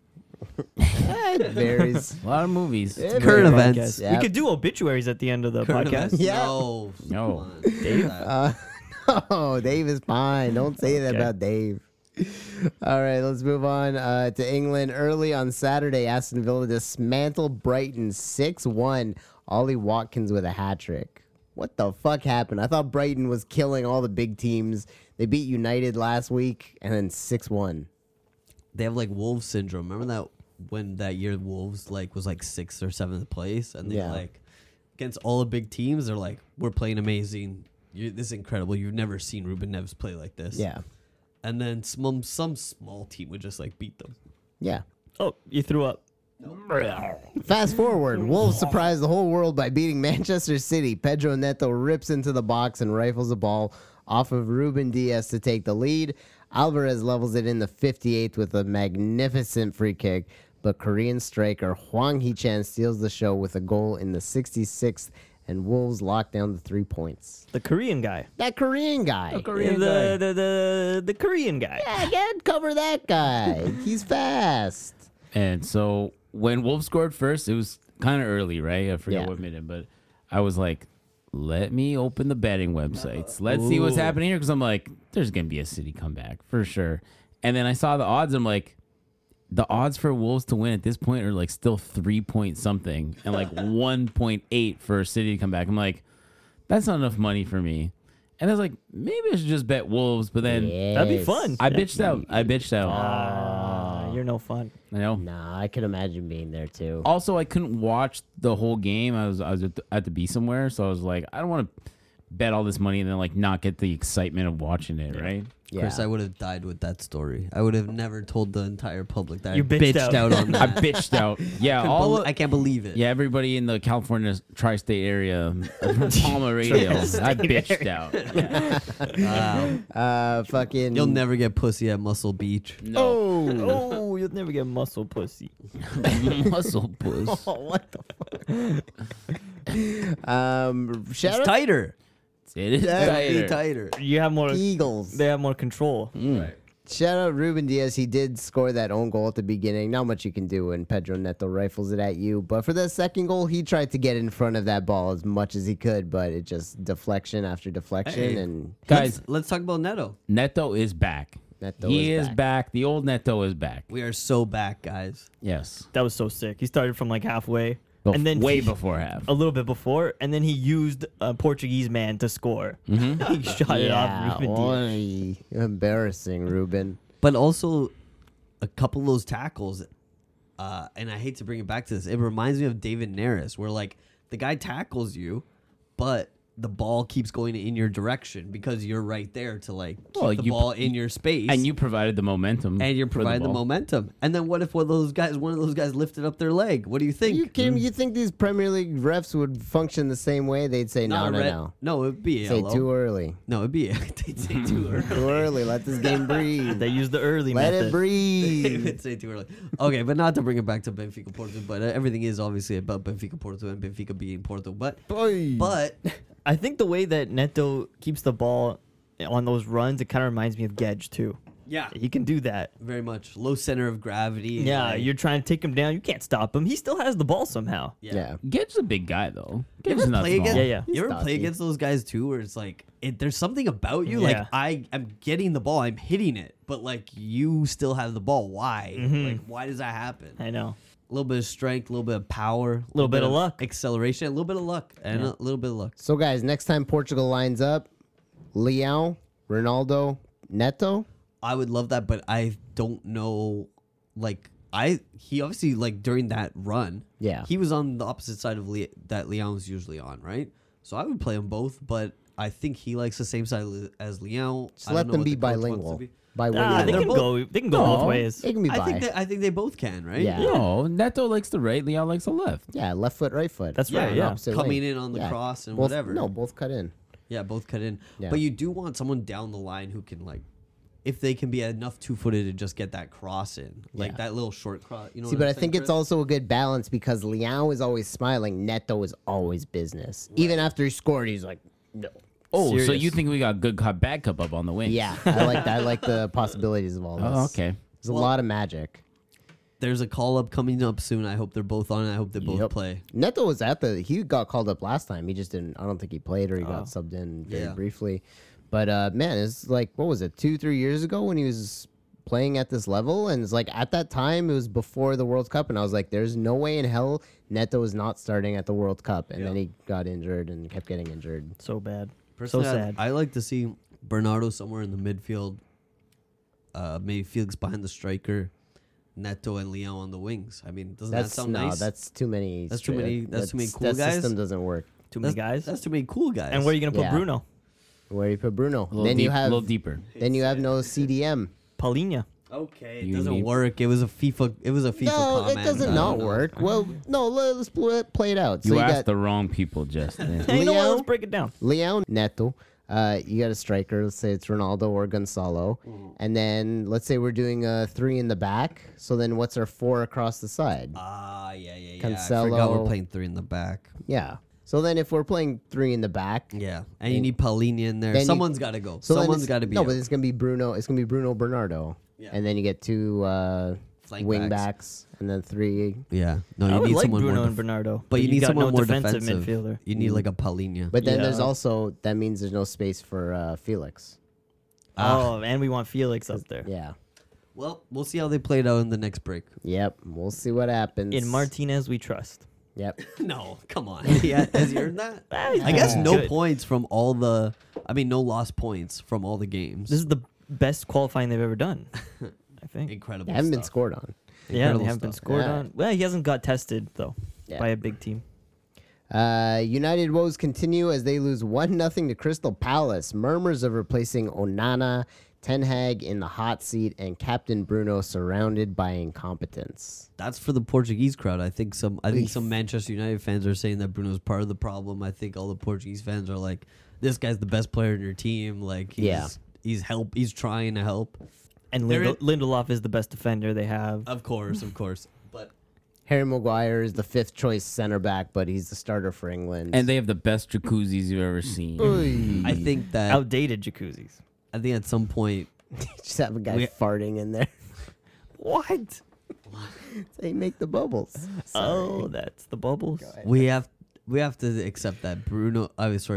It varies. A lot of movies. It Current varies. events. Yeah. We could do obituaries at the end of the Current podcast. events? Yeah. No. No. Come on. Uh, Oh, Dave is fine. Don't say that Okay. about Dave. All right, let's move on to England. Early on Saturday, Aston Villa dismantled Brighton 6-1. Ollie Watkins with a hat trick. What the fuck happened? I thought Brighton was killing all the big teams. They beat United last week and then 6-1. They have like Wolves syndrome. Remember that when that year Wolves like was like 6th or 7th place, and they Yeah. like against all the big teams, they're like, we're playing amazing. This is incredible. You've never seen Ruben Neves play like this. Yeah. And then some small team would just like beat them. Yeah. Oh, you threw up. Fast forward, Wolves surprised the whole world by beating Manchester City. Pedro Neto rips into the box and rifles the ball off of Ruben Diaz to take the lead. Alvarez levels it in the 58th with a magnificent free kick, but Korean striker Hwang Hee-chan steals the show with a goal in the 66th, and Wolves lock down the 3 points. The Korean guy. That Korean guy. The Korean guy. Yeah, get cover that guy. He's fast. And so when Wolves scored first, it was kind of early, right? I forget Yeah. what minute, but I was like, let me open the betting websites. Let's see what's happening here. Because I'm like, there's going to be a City comeback for sure. And then I saw the odds. I'm like, the odds for Wolves to win at this point are like still 3 point something and like 1.8 for City to come back. I'm like, that's not enough money for me. And I was like, maybe I should just bet Wolves. But then That'd be fun. I bitched out. You're no fun. I know. Nah, I could imagine being there too. Also, I couldn't watch the whole game. I was at to be somewhere, so I was like, I don't want to bet all this money and then like not get the excitement of watching it, right? Yeah. Chris, I would have died with that story. I would have never told the entire public that You I bitched bitched out. out on I that. bitched out. Yeah, I can't believe it. yeah, everybody in the California tri-state area from Palma Radio, I bitched out. Wow. Fucking. You'll never get pussy at Muscle Beach. No, Oh, you'll never get muscle pussy. muscle puss. Oh, what the fuck? Shout It's out tighter. It is Definitely tighter. tighter. You have more. Eagles. They have more control. Shout out Ruben Diaz. He did score that own goal at the beginning. Not much you can do when Pedro Neto rifles it at you. But for the second goal, he tried to get in front of that ball as much as he could, but it just deflection after deflection. Hey. And Guys, Let's talk about Neto. Neto is back. Neto He is is back. back. The old Neto is back. We are so back, guys. Yes. That was so sick. He started from like halfway, Well, and then way before half. a little bit before, and then he used a Portuguese man to score. Mm-hmm. He shot it yeah, off Ruben Diaz. oy, embarrassing, Ruben. But also, a couple of those tackles, and I hate to bring it back to this, it reminds me of David Neres, where like the guy tackles you, but the ball keeps going in your direction because you're right there to like keep Well, the you- ball in your space. And you provided the momentum. and you're for providing the ball. momentum. And then what if one of those guys lifted up their leg? What do you think? You kidding me? You think these Premier League refs would function the same way? They'd say, no, Not no, red- no. No, it'd be Say yellow. too early. No, it'd be they'd say too early. Too early. Let this game breathe. They used the early Let method. it They breathe. would say too early. Okay, but not to bring it back to Benfica Porto, but everything is obviously about Benfica Porto and Benfica being Porto. But I think the way that Neto keeps the ball on those runs, it kind of reminds me of Gedge too. yeah, He can do that. very much low center of gravity. Yeah, like- you're trying to take him down. You can't stop him. He still has the ball somehow. Yeah. Gedge's a big guy though. You Gedge's ever not play small. against? Yeah, yeah. You ever Stocky. play against those guys too, where it's like there's something about you. Yeah. Like I'm getting the ball, I'm hitting it, but like you still have the ball. Why? Like why does that happen? I know. A little bit of strength, a little bit of power, a Little bit of luck. acceleration, a little bit of luck, and a little bit of luck. So, guys, next time Portugal lines up, Leão, Ronaldo, Neto. I would love that, but I don't know. Like he obviously like during that run, Yeah. he was on the opposite side of that Leon's usually on, right? So I would play them both, but I think he likes the same side as Leon. Just let them be bilingual. Bilingual. They they're can both- go. They can go No. both ways. They can be bi. I think they both can, right? Yeah. No, Neto likes the right. Leon likes the left. Yeah, left foot, right foot. That's Yeah, right. Yeah. Opposite coming lane. in on the Yeah. cross and Both, whatever. No, both cut in. Yeah, both cut in. Yeah. But you do want someone down the line who can like, if they can be enough two-footed to just get that cross in, like Yeah. that little short cross. You know. See, what but I'm I think saying, it's also a good balance because Leão is always smiling. Neto is always business. Even after he scored, he's like, no. Oh, so Serious. you think we got good cop, bad cup up on the wing? Yeah, I like that. I like the possibilities of all this. Oh, okay. There's a lot of magic. There's a call up coming up soon. I hope they're both on. I hope they both Yep. play. Neto was he got called up last time. He just didn't, I don't think he played or he got subbed in very Yeah. briefly. But man, it's like, what was it, 2-3 years ago when he was playing at this level? And it's like at that time it was before the World Cup, and I was like, there's no way in hell Neto is not starting at the World Cup. And then he got injured and kept getting injured. So bad. Personally, so sad. I like to see Bernardo somewhere in the midfield. Maybe Felix behind the striker, Neto and Leão on the wings. I mean, doesn't that sound nice? That's too many. That's too many cool that guys. system doesn't work. Too many guys. That's too many cool guys. And where are you gonna put Yeah. Bruno? Where do you put Bruno? A little Then you a have little deeper. then you have no CDM. Paulinho. Okay, it You doesn't mean- work. It was a FIFA. It was a FIFA No, comment. it doesn't I not don't know. work. Well, no, let's play it out. So You you asked got the wrong people, Justin. Hey, you know what? Leão? Let's break it down. Leão, Neto. You got a striker. Let's say it's Ronaldo or Gonzalo. And then let's say we're doing a 3 in the back. So then what's our 4 across the side? Ah, yeah. I Cancelo. forgot we're playing 3 in the back. Yeah. So then if we're playing 3 in the back. Yeah, and you need Paulinho in there. Then you- Someone's got to go. So then Someone's it's- got to be. No, out. but it's going to be Bruno. It's going to be Bruno Bernardo. Yeah. And then you get 2 Flank wing backs. backs. And then 3. Yeah, no, I you would need like someone Bruno more. and Bernardo, But you need got someone no more defensive defensive. midfielder. You need like a Paulinho. But then there's Yeah. also, that means there's no space for Felix. Oh, and we want Felix up there. Yeah. Well, we'll see how they played out in the next break. Yep. We'll see what happens. In Martinez, we trust. Yep. No, come on. Yeah, has he earned that? He's I guess been no good. points from all the. I mean, no lost points from all the games. This is the best qualifying they've ever done. I think. incredible. They haven't been stuff. scored on. Yeah, Incredible they haven't been stuff. scored Yeah. on. Well, he hasn't got tested though Yeah. by a big team. United woes continue as they lose 1-0 to Crystal Palace. Murmurs of replacing Onana, Ten Hag in the hot seat, and Captain Bruno surrounded by incompetence. That's for the Portuguese crowd. I think some Manchester United fans are saying that Bruno's part of the problem. I think all the Portuguese fans are like, this guy's the best player in your team. Like, he's he's trying to help. And They're Lindelof is the best defender they have. Of course. But Harry Maguire is the 5th choice center back, but he's the starter for England. And they have the best jacuzzis you've ever seen. Oy. I think that Outdated jacuzzis. at some point just have a guy We- farting in there. What? They make the bubbles. Oh, that's the bubbles. we have to accept that Bruno.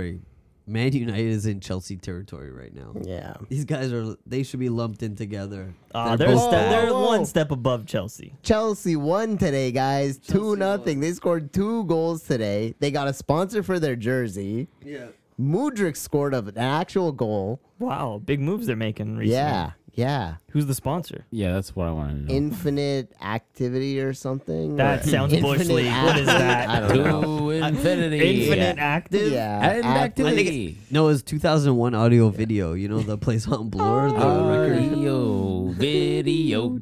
Man United is in Chelsea territory right now. Yeah. These guys they should be lumped in together. They're both bad. they're Whoa. one step above Chelsea. Chelsea won today, guys. 2-0. They scored 2 goals today. They got a sponsor for their jersey. Yeah. Mudryk scored an actual goal. Wow, big moves they're making recently. Yeah. Who's the sponsor? Yeah, that's what I wanted to know. Infinite activity or something. That Or sounds Infinite Bush League. What is that? I don't know. To infinity. Infinite active? Yeah. And active- activity. No, it was 2001 audio video. You know the place on Blur, the record. Audio, video,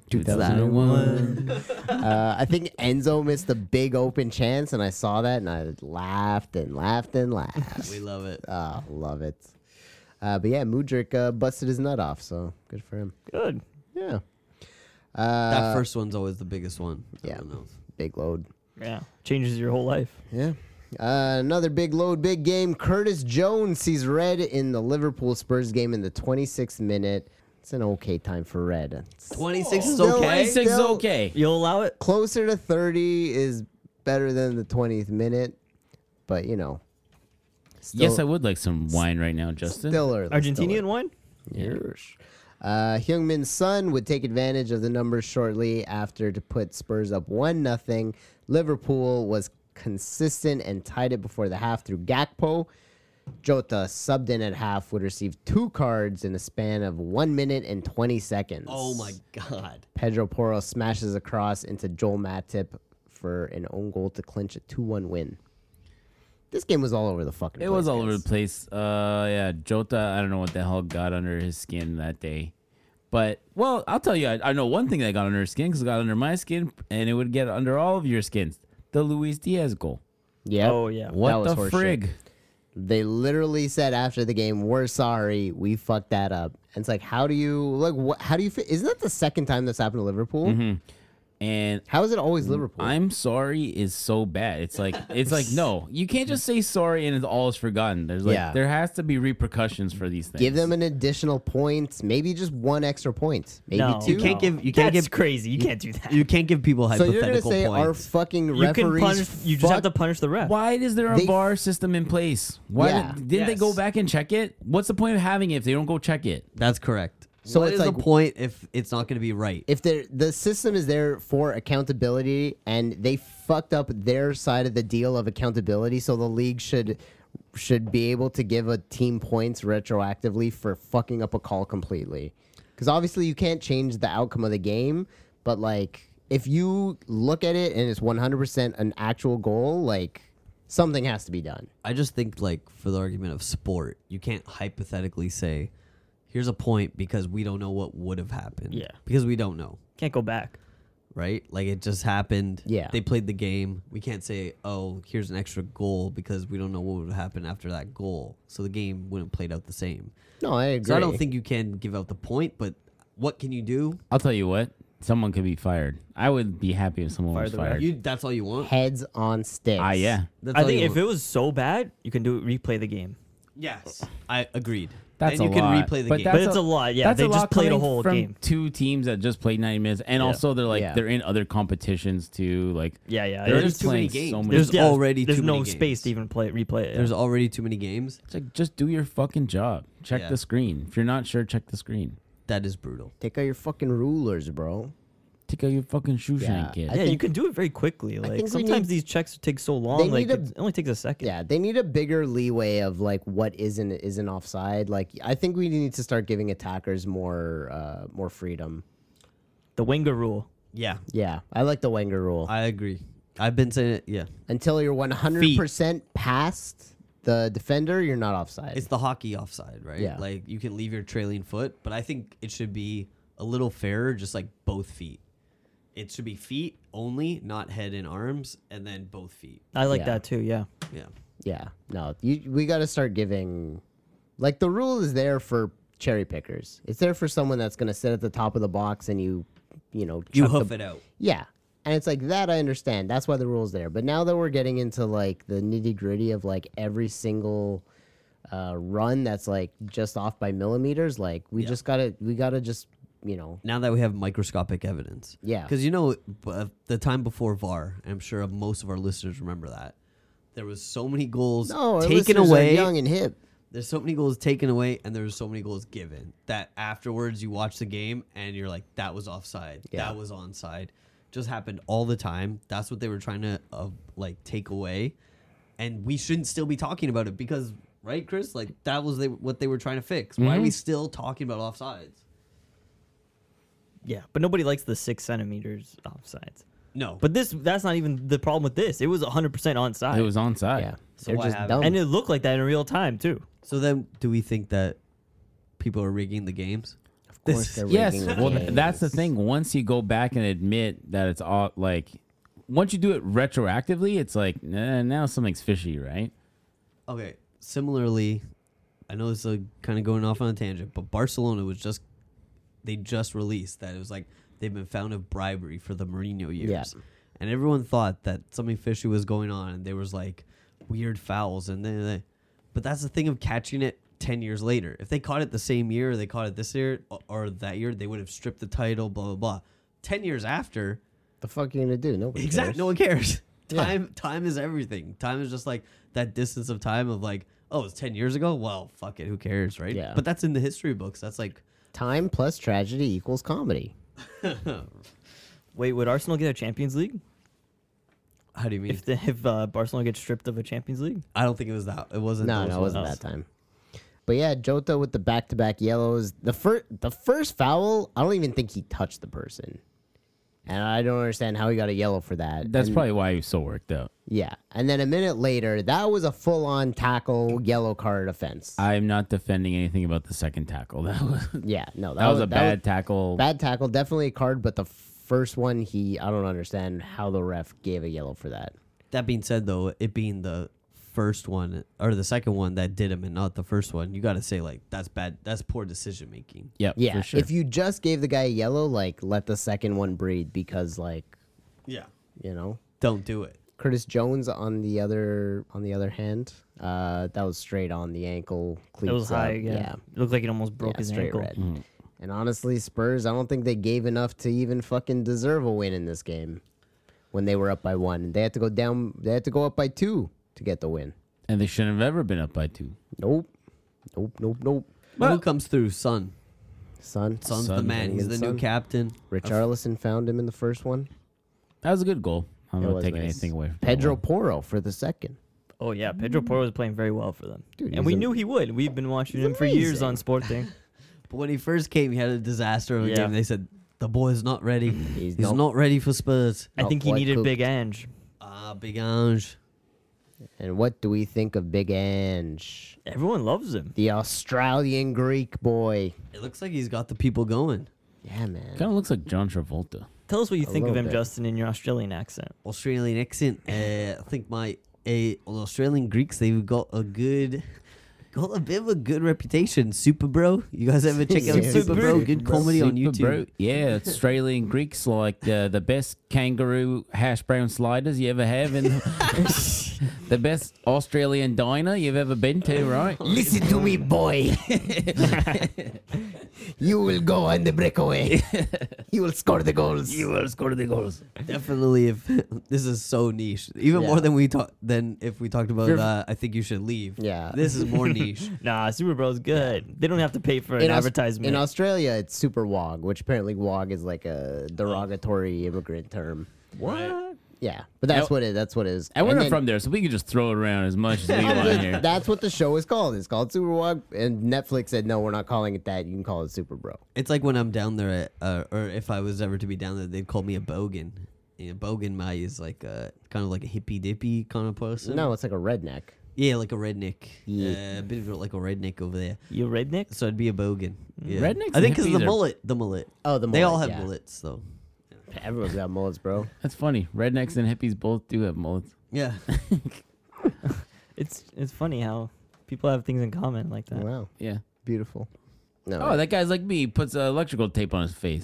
2001. I think Enzo missed a big open chance, and I saw that, and I laughed and laughed and laughed. We love it. Oh, love it. But yeah, Mudryk busted his nut off, so good for him. Good. Yeah. That first one's always the biggest one. yeah. Everyone knows. Big load. Yeah. Changes your whole life. Yeah. Another big load, big game. Curtis Jones sees red in the Liverpool Spurs game in the 26th minute. It's an okay time for red. It's 26 is Still okay. like- 26 is Still- okay. You'll allow it? closer to 30 is better than the 20th minute, but you know. Yes, I would like some wine right now, Justin. Still early. Argentinian wine? Yes. Heung-min Son would take advantage of the numbers shortly after to put Spurs up 1-0. Liverpool was consistent and tied it before the half through Gakpo. Jota, subbed in at half, would receive 2 cards in a span of 1 minute and 20 seconds. Oh my God. Pedro Porro smashes across into Joel Matip for an own goal to clinch a 2-1 win. This game was all over the fucking place. It was all over guys. the place. Yeah, Jota, I don't know what the hell got under his skin that day. But, well, I'll tell you, I know one thing that got under his skin because it got under my skin, and it would get under all of your skins. The Luis Diaz goal. Yep. Oh, yeah. That What was the horseshit. frig? They literally said after the game, "We're sorry, we fucked that up." And it's like, how do you how do you? Isn't that the second time that's happened to Liverpool? Mm-hmm. And How is it always Liverpool? I'm sorry is so bad. It's like no, you can't just say sorry and it's all is forgotten. There's like Yeah. there has to be repercussions for these things. Give them an additional point, maybe just 1 extra point, maybe No. 2. You can't give. You That's can't give. crazy. You can't do that. You can't give people So you're hypothetical gonna say our points. fucking You can referees? punish. You just have fuck- to punish the ref. Why is there a They- VAR system in place? Why Yeah. didn't they go Yes. back and check it? What's the point of having it if they don't go check it? That's correct. So So what it's is like- the point if it's not going to be right? If the system is there for accountability and they fucked up their side of the deal of accountability, so the league should be able to give a team points retroactively for fucking up a call completely. Because obviously you can't change the outcome of the game, but like if you look at it and it's 100% an actual goal, like something has to be done. I just think, like, for the argument of sport, you can't hypothetically say, here's a point because we don't know what would have happened. Yeah. Because we don't know, Can't go back. right? Like, it just happened. Yeah. They played the game. We can't say, oh, here's an extra goal because we don't know what would happen after that goal. So the game wouldn't have played out the same. No, I agree. So I don't think you can give out the point, but what can you do? I'll tell you what, someone could be fired. I would be happy if someone Fire was the ref. fired. That's all you want? heads on sticks. Yeah. That's I all think you if want. it was so bad, you can do it. Replay the game. Yes. I agreed. That's then a you can lot. replay the But game. that's But it's a lot. Yeah, That's they a just lot played a coming whole from game. 2 teams that just played 90 minutes, and Yeah. also they're like Yeah. they're in other competitions too. Like Yeah, yeah. they're There's just too many playing so games. many. There's already there's too no many space games. to even replay it. There's already too many games. It's like just do your fucking job. Check Yeah. the screen. If you're not sure, check the screen. That is brutal. Take out your fucking rulers, bro. Take out your fucking shoe Yeah. shine, kid. I yeah, you think- can do it very quickly. think Like we sometimes need- these checks take so They long. Like need a- it only takes a second. Yeah, they need a bigger leeway of like what isn't offside. Like I think we need to start giving attackers more freedom. The Wenger rule. Yeah, Yeah, I like the Wenger rule. I agree. I've been saying it. Yeah, Until you're 100% past the defender, you're not offside. it's the hockey offside, right? Yeah. Like you can leave your trailing foot, but I think it should be a little fairer, just like both feet. It should be feet only, not head and arms, and then both feet. I like Yeah. that too. Yeah. Yeah. Yeah, no, we got to start giving. Like the rule is there for cherry pickers. It's there for someone that's gonna sit at the top of the box and you You chuck hoof the, it out. Yeah. And it's like that I understand. That's why the rule's there. But now that we're getting into like the nitty gritty of like every single run that's like just off by millimeters, like we gotta just, Now that we have microscopic evidence. Yeah. Because the time before VAR, I'm sure most of our listeners remember that. There was so many goals no, our taken listeners are away. young and hip. There's so many goals taken away, and there's so many goals given that afterwards you watch the game and you're like, that was offside, Yeah. that was onside. Just happened all the time. That's what they were trying to take away, and we shouldn't still be talking about it because, right, Chris? Like that was what they were trying to fix. Why are we still talking about offsides? Yeah. But nobody likes the 6 centimeters offsides. No, But that's not even the problem with this. It was 100% onside. It was onside. Yeah. So They're why just have it? dumb. and it looked like that in real time too. so then do we think that people are rigging the games? Of course they're Yes. rigging the Well, games. that's the thing. Once you go back and admit that it's all like, once you do it retroactively, it's like now something's fishy, right? Okay. Similarly, I know this is kind of going off on a tangent, but Barcelona they just released that it was like they've been found of bribery for the Mourinho years. Yeah. And everyone thought that something fishy was going on and there was like weird fouls but that's the thing of catching it 10 years later. If they caught it the same year or they caught it this year or that year, they would have stripped the title, blah blah blah. 10 years after, the fuck you gonna do? Nobody exactly, cares. no one cares. Yeah. Time is everything. Time is just like that distance of time of like, oh, it's 10 years ago? Well, fuck it, who cares, right? Yeah. But that's in the history books. That's like Time plus tragedy equals comedy. Wait, would Arsenal get a Champions League how do you mean? if Barcelona gets stripped of a Champions League? I don't think it was that. It wasn't. No, those it wasn't ones. that time. But yeah, Jota with the back-to-back yellows. The first foul, I don't even think he touched the person, and I don't understand how he got a yellow for that. That's And- probably why he was so worked out. yeah. And then a minute later, that was a full-on tackle, yellow card offense. I'm not defending anything about the second tackle. That was yeah, no, that was a bad tackle. bad tackle, definitely a card. But the first one, I don't understand how the ref gave a yellow for that. That being said, though, it being the first one or the second one that did him and not the first one, you got to say, like, that's bad. That's poor decision making. Yep, Yeah, for sure. if you just gave the guy a yellow, like let the second one breathe because, like, Yeah. you know, Don't do it. Curtis Jones on the other hand, that was straight on the ankle. It was cleats high. up. Yeah. It looked like it almost broke his straight ankle. red. Mhm. And honestly, Spurs, I don't think they gave enough to even fucking deserve a win in this game when they were up by 1. They had to go down. They had to go up by 2 to get the win. And they shouldn't have ever been up by 2. Nope. Who comes through? Son. Son's Son's the Son. man. He's the new Son. captain. Richarlison found him in the first one. That was a good goal. I'm It not was taking nice. anything away from Pedro that Porro for the second. Oh yeah, Pedro Porro was playing very well for them, Dude, and he's we a- knew he would. We've been watching he's him for years amazing. on Sporting. But when he first came, he had a disaster of a Yeah. game. They said, the boy's not ready. He's He's not ready for Spurs. I Not think he quite needed cooked. Big Ange. Big Ange. And what do we think of Big Ange? Everyone loves him. The Australian Greek boy. It looks like he's got the people going. Yeah, man. Kind of looks like John Travolta. Tell us what you A think of little him, bit. Justin, in your Australian accent. Australian accent. I think my Australian Greeks, they've got a bit of a good reputation. Super Bro. You guys ever check out Yeah. Super Bro? Super Good Bro. comedy on Super YouTube. bro. Yeah, Australian Greeks like the best kangaroo hash brown sliders you ever have, and the best Australian diner you've ever been to, right? Listen to me, boy. You will go on the breakaway. You will score the goals. You will score the goals. Definitely, if this is so niche, even Yeah. more than if we talked about. You're- I think you should leave. Yeah. This is more niche. Nah, Super Bro's good. They don't have to pay for an In Aus- advertisement. In Australia, it's Super Wog, which apparently Wog is like a derogatory immigrant term. what? Yeah, but that's I- what it. That's what it is. And we're And not then- from there, so we can just throw it around as much as we want here. That's what the show is called. It's called Super Wog, and Netflix said no, we're not calling it that. You can call it Super Bro. It's like when I'm down there, or if I was ever to be down there, they'd call me a bogan. Yeah, bogan Mai is like kind of like a hippy dippy kind of person. No, it's like a redneck. Yeah, like a redneck. Yeah. A bit of like a redneck over there. You redneck? So I'd be a bogan. Yeah. Rednecks I think and because the hippies are- mullet. Oh, the mullet, They all have yeah. mullets, though. Everyone's got mullets, bro. That's funny. Rednecks and hippies both do have mullets. Yeah. It's funny how people have things in common like that. Wow, Yeah. beautiful. No, Oh, that guy's like me. He puts electrical tape on his face.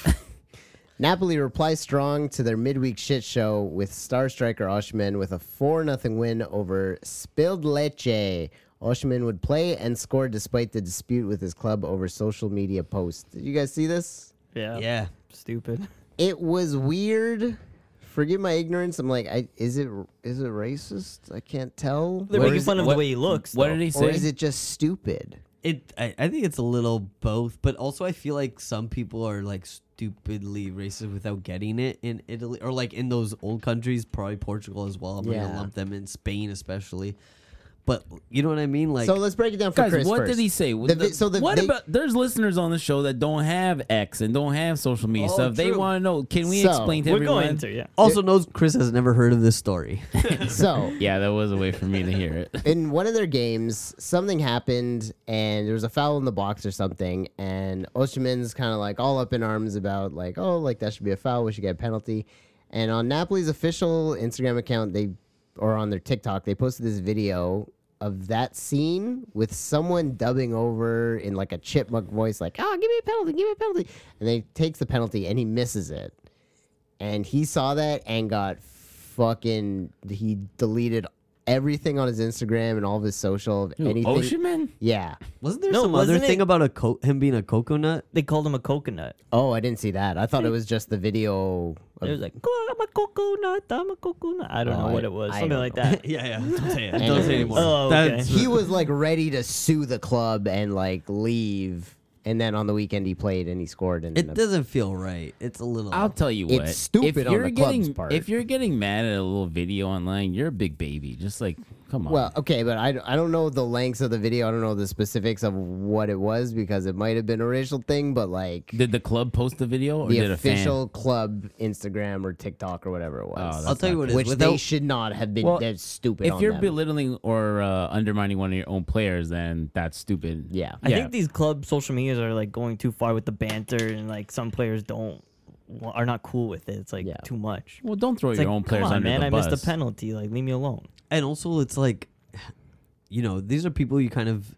Napoli replies strong to their midweek shit show with star striker Osimhen with a 4-0 win over Spilled Lecce. Osimhen would play and score despite the dispute with his club over social media posts. Did you guys see this? Yeah. Yeah. Stupid. It was weird. Forgive my ignorance. I'm like, is it racist? I can't tell. They're What making is fun it- of what- the way he looks. What though. did he Or say? is it just stupid? I think it's a little both, but also I feel like some people are like stupidly racist without getting it in Italy or like in those old countries, probably Portugal as well. I'm Yeah. gonna lump them in, Spain especially. But you know what I mean? Like So let's break it down for Guys, Chris what first. did he say? The what they- about? There's listeners on the show that don't have X and don't have social media Oh, stuff. They true. want to know. Can we So, explain to We're everyone? going to, yeah. also knows Chris has never heard of this story. So Yeah, that was a way for me to hear it. in one of their games, something happened and there was a foul in the box or something, and Osimhen's kind of like all up in arms about like, oh, like that should be a foul, we should get a penalty. And on Napoli's official Instagram account, or on their TikTok, they posted this video of that scene with someone dubbing over in like a chipmunk voice, like, oh, give me a penalty, give me a penalty. And they takes the penalty and he misses it. And he saw that and got he deleted everything on his Instagram and all of his social. Who, Anything. Ocean Yeah. Wasn't there No, some other wasn't thing it- about him being a coconut? They called him a coconut. Oh, I didn't see that. I thought it was just the video. It was like, I'm a coconut, I'm a coconut. I don't Oh, know what I- it was. I Something don't like know. that. Yeah. Don't say it. Anyways. Don't say anymore. Oh, okay. That's- He was like ready to sue the club and like leave. And then on the weekend he played and he scored. And It doesn't feel right. It's a little. I'll tell you It's what. stupid if on you're the club's getting, part. If you're getting mad at a little video online, you're a big baby. Just like, come on. Well, okay, but I don't know the lengths of the video. I don't know the specifics of what it was because it might have been a racial thing, but like did the club post the video or the did a fan? official club Instagram or TikTok or whatever it was. Oh, that's I'll tell you not what good. it which is. they Without, should not have been. Well, They're stupid. If on you're them. belittling or undermining one of your own players, then that's stupid. Yeah. I think these club social medias are like going too far with the banter, and like some players are not cool with it. It's like Yeah. too much. Well, don't throw It's your like, own come players on, under man, the I bus. missed a penalty. Like, leave me alone. and also, it's like these are people you kind of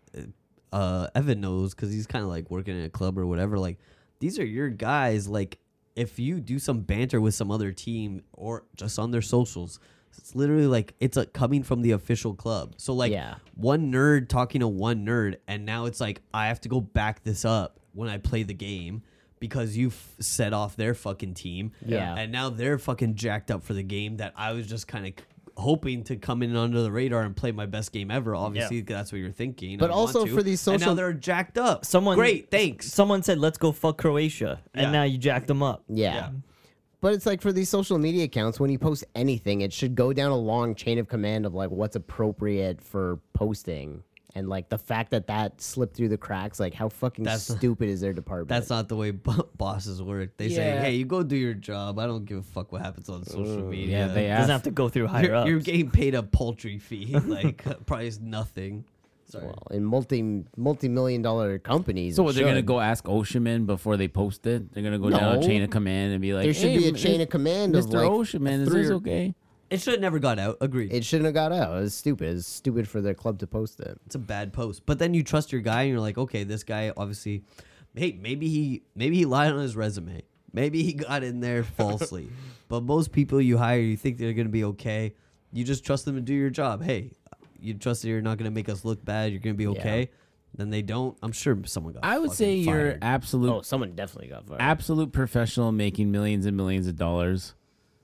Evan knows because he's kind of like working in a club or whatever. Like, these are your guys. Like, if you do some banter with some other team or just on their socials, it's literally like it's coming from the official club. So like one nerd talking to one nerd, and now it's like I have to go back this up when I play the game because you set off their fucking team. Yeah. And now they're fucking jacked up for the game that I was just kind of hoping to come in under the radar and play my best game ever. Obviously, that's what you're thinking. But I want also to. for these And now social- they're jacked up. Someone Great, thanks. Someone said, "Let's go fuck Croatia," Yeah. and now you jacked them up. Yeah. But it's like for these social media accounts, when you post anything, it should go down a long chain of command of like what's appropriate for posting. And like the fact that slipped through the cracks, like how fucking stupid is their department? That's not the way bosses work. They say, Yeah. "Hey, you go do your job. I don't give a fuck what happens on social media." Yeah, they Doesn't ask. have to go through higher ups. You're getting paid a paltry fee, like probably is nothing. Sorry. well, in multi-million-dollar companies. So it what, they're gonna should. go ask Osherman before they post it? They're gonna go down a No. chain of command and be like, There should hey, be a chain of command of Mr. like Osherman, is through this your- okay? It should have never got out. Agreed. It shouldn't have got out. It was stupid. It's stupid for their club to post it. It's a bad post. But then you trust your guy, and you're like, okay, this guy obviously, hey, maybe he lied on his resume. Maybe he got in there falsely. But most people you hire, you think they're gonna be okay. You just trust them to do your job. Hey, you trust that you're not gonna make us look bad. You're gonna be okay. Then they don't. I'm sure someone got. I would say fucking you're fired. absolute Oh, someone definitely got fired. absolute professional making millions and millions of dollars.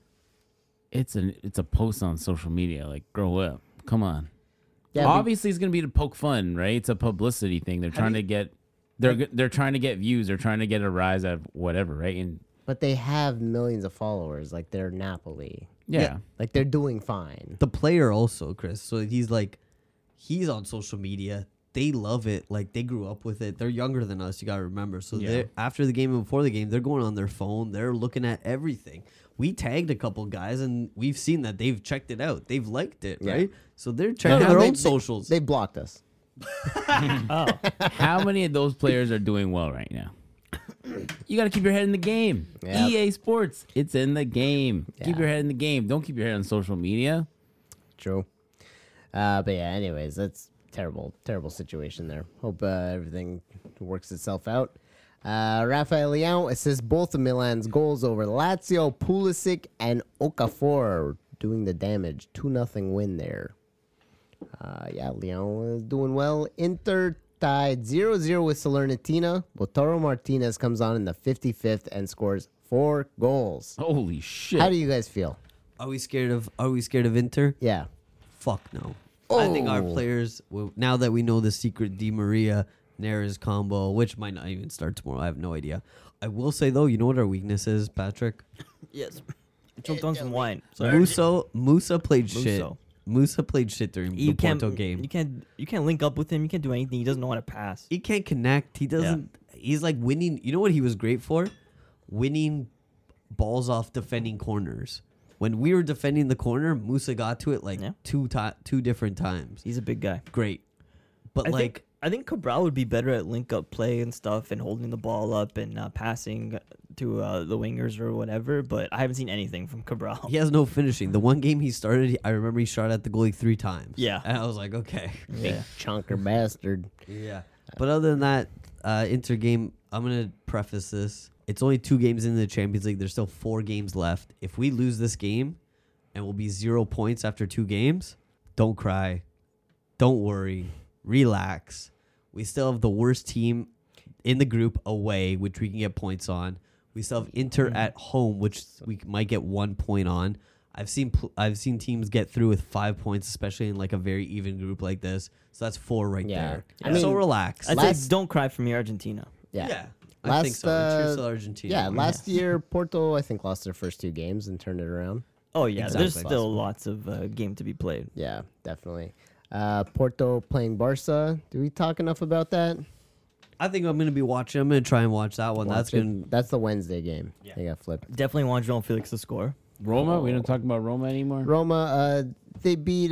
It's a post on social media. Like, grow up. Come on. Yeah, Obviously, it's gonna be to poke fun, right? It's a publicity thing. They're trying to get they're trying to get views. They're trying to get a rise out of whatever, right? And but they have millions of followers. Like they're Napoli. yeah. Like they're doing fine. The player also, Chris. So he's on social media. They love it. Like, they grew up with it. They're younger than us. You got to remember. So they're after the game and before the game, they're going on their phone. They're looking at everything. We tagged a couple guys, and we've seen that they've checked it out. They've liked it, right? So they're checking out their own socials. They blocked us. Oh, How many of those players are doing well right now? You got to keep your head in the game. Yep. EA Sports, it's in the game. Keep Yeah. your head in the game. Don't keep your head on social media. True. But yeah, anyways, that's terrible situation there. Hope everything works itself out. Rafael Leão assists both of Milan's goals over Lazio, Pulisic, and Okafor doing the damage. 2-0 win there. Leão is doing well. Inter tied 0-0 with Salernitana. Lautaro Martinez comes on in the 55th and scores 4 goals. Holy shit. How do you guys feel? Are we scared of Inter? Yeah. Fuck no. I think our Oh. players, now that we know the secret Di Maria Neres combo, which might not even start tomorrow, I have no idea. I will say though, you know what our weakness is, Patrick? yes. Choked on some wine. Sorry. Musa played shit. Musso. Musa played shit during the Porto game. You can't link up with him. You can't do anything. He doesn't know how to pass. He can't connect. He doesn't. He's like winning. You know what he was great for? Winning balls off defending corners. When we were defending the corner, Musa got to it like Yeah. two different times. He's a big guy. Great, but I think Cabral would be better at link up play and stuff and holding the ball up and passing to the wingers or whatever. But I haven't seen anything from Cabral. he has no finishing. The one game he started, I remember he shot at the goalie 3 times. Yeah. and I was like, okay, Yeah. Chunker bastard. yeah. But other than that, Inter game, I'm gonna preface this. It's only 2 games in the Champions League. There's still 4 games left. If we lose this game, and we'll be 0 points after 2 games, don't cry, don't worry, relax. We still have the worst team in the group away, which we can get points on. We still have Inter at home, which we might get 1 point on. I've seen teams get through with 5 points, especially in like a very even group like this. So that's 4 right Yeah. there. I So mean, relax. I'd Last- say don't cry for me, Argentina. Yeah. I think Last, so. Cheers to Argentina. Yeah, last year Porto I think lost their first 2 games and turned it around. Oh yeah, there's Exactly. still lots of game to be played. Yeah, definitely. Porto playing Barca. Do we talk enough about that? I think I'm gonna be watching. I'm gonna try and watch that one. That's Watch it. gonna. That's the Wednesday game. They got flipped. Definitely want João Felix to score. Roma? We don't talk about Roma anymore? Roma, they beat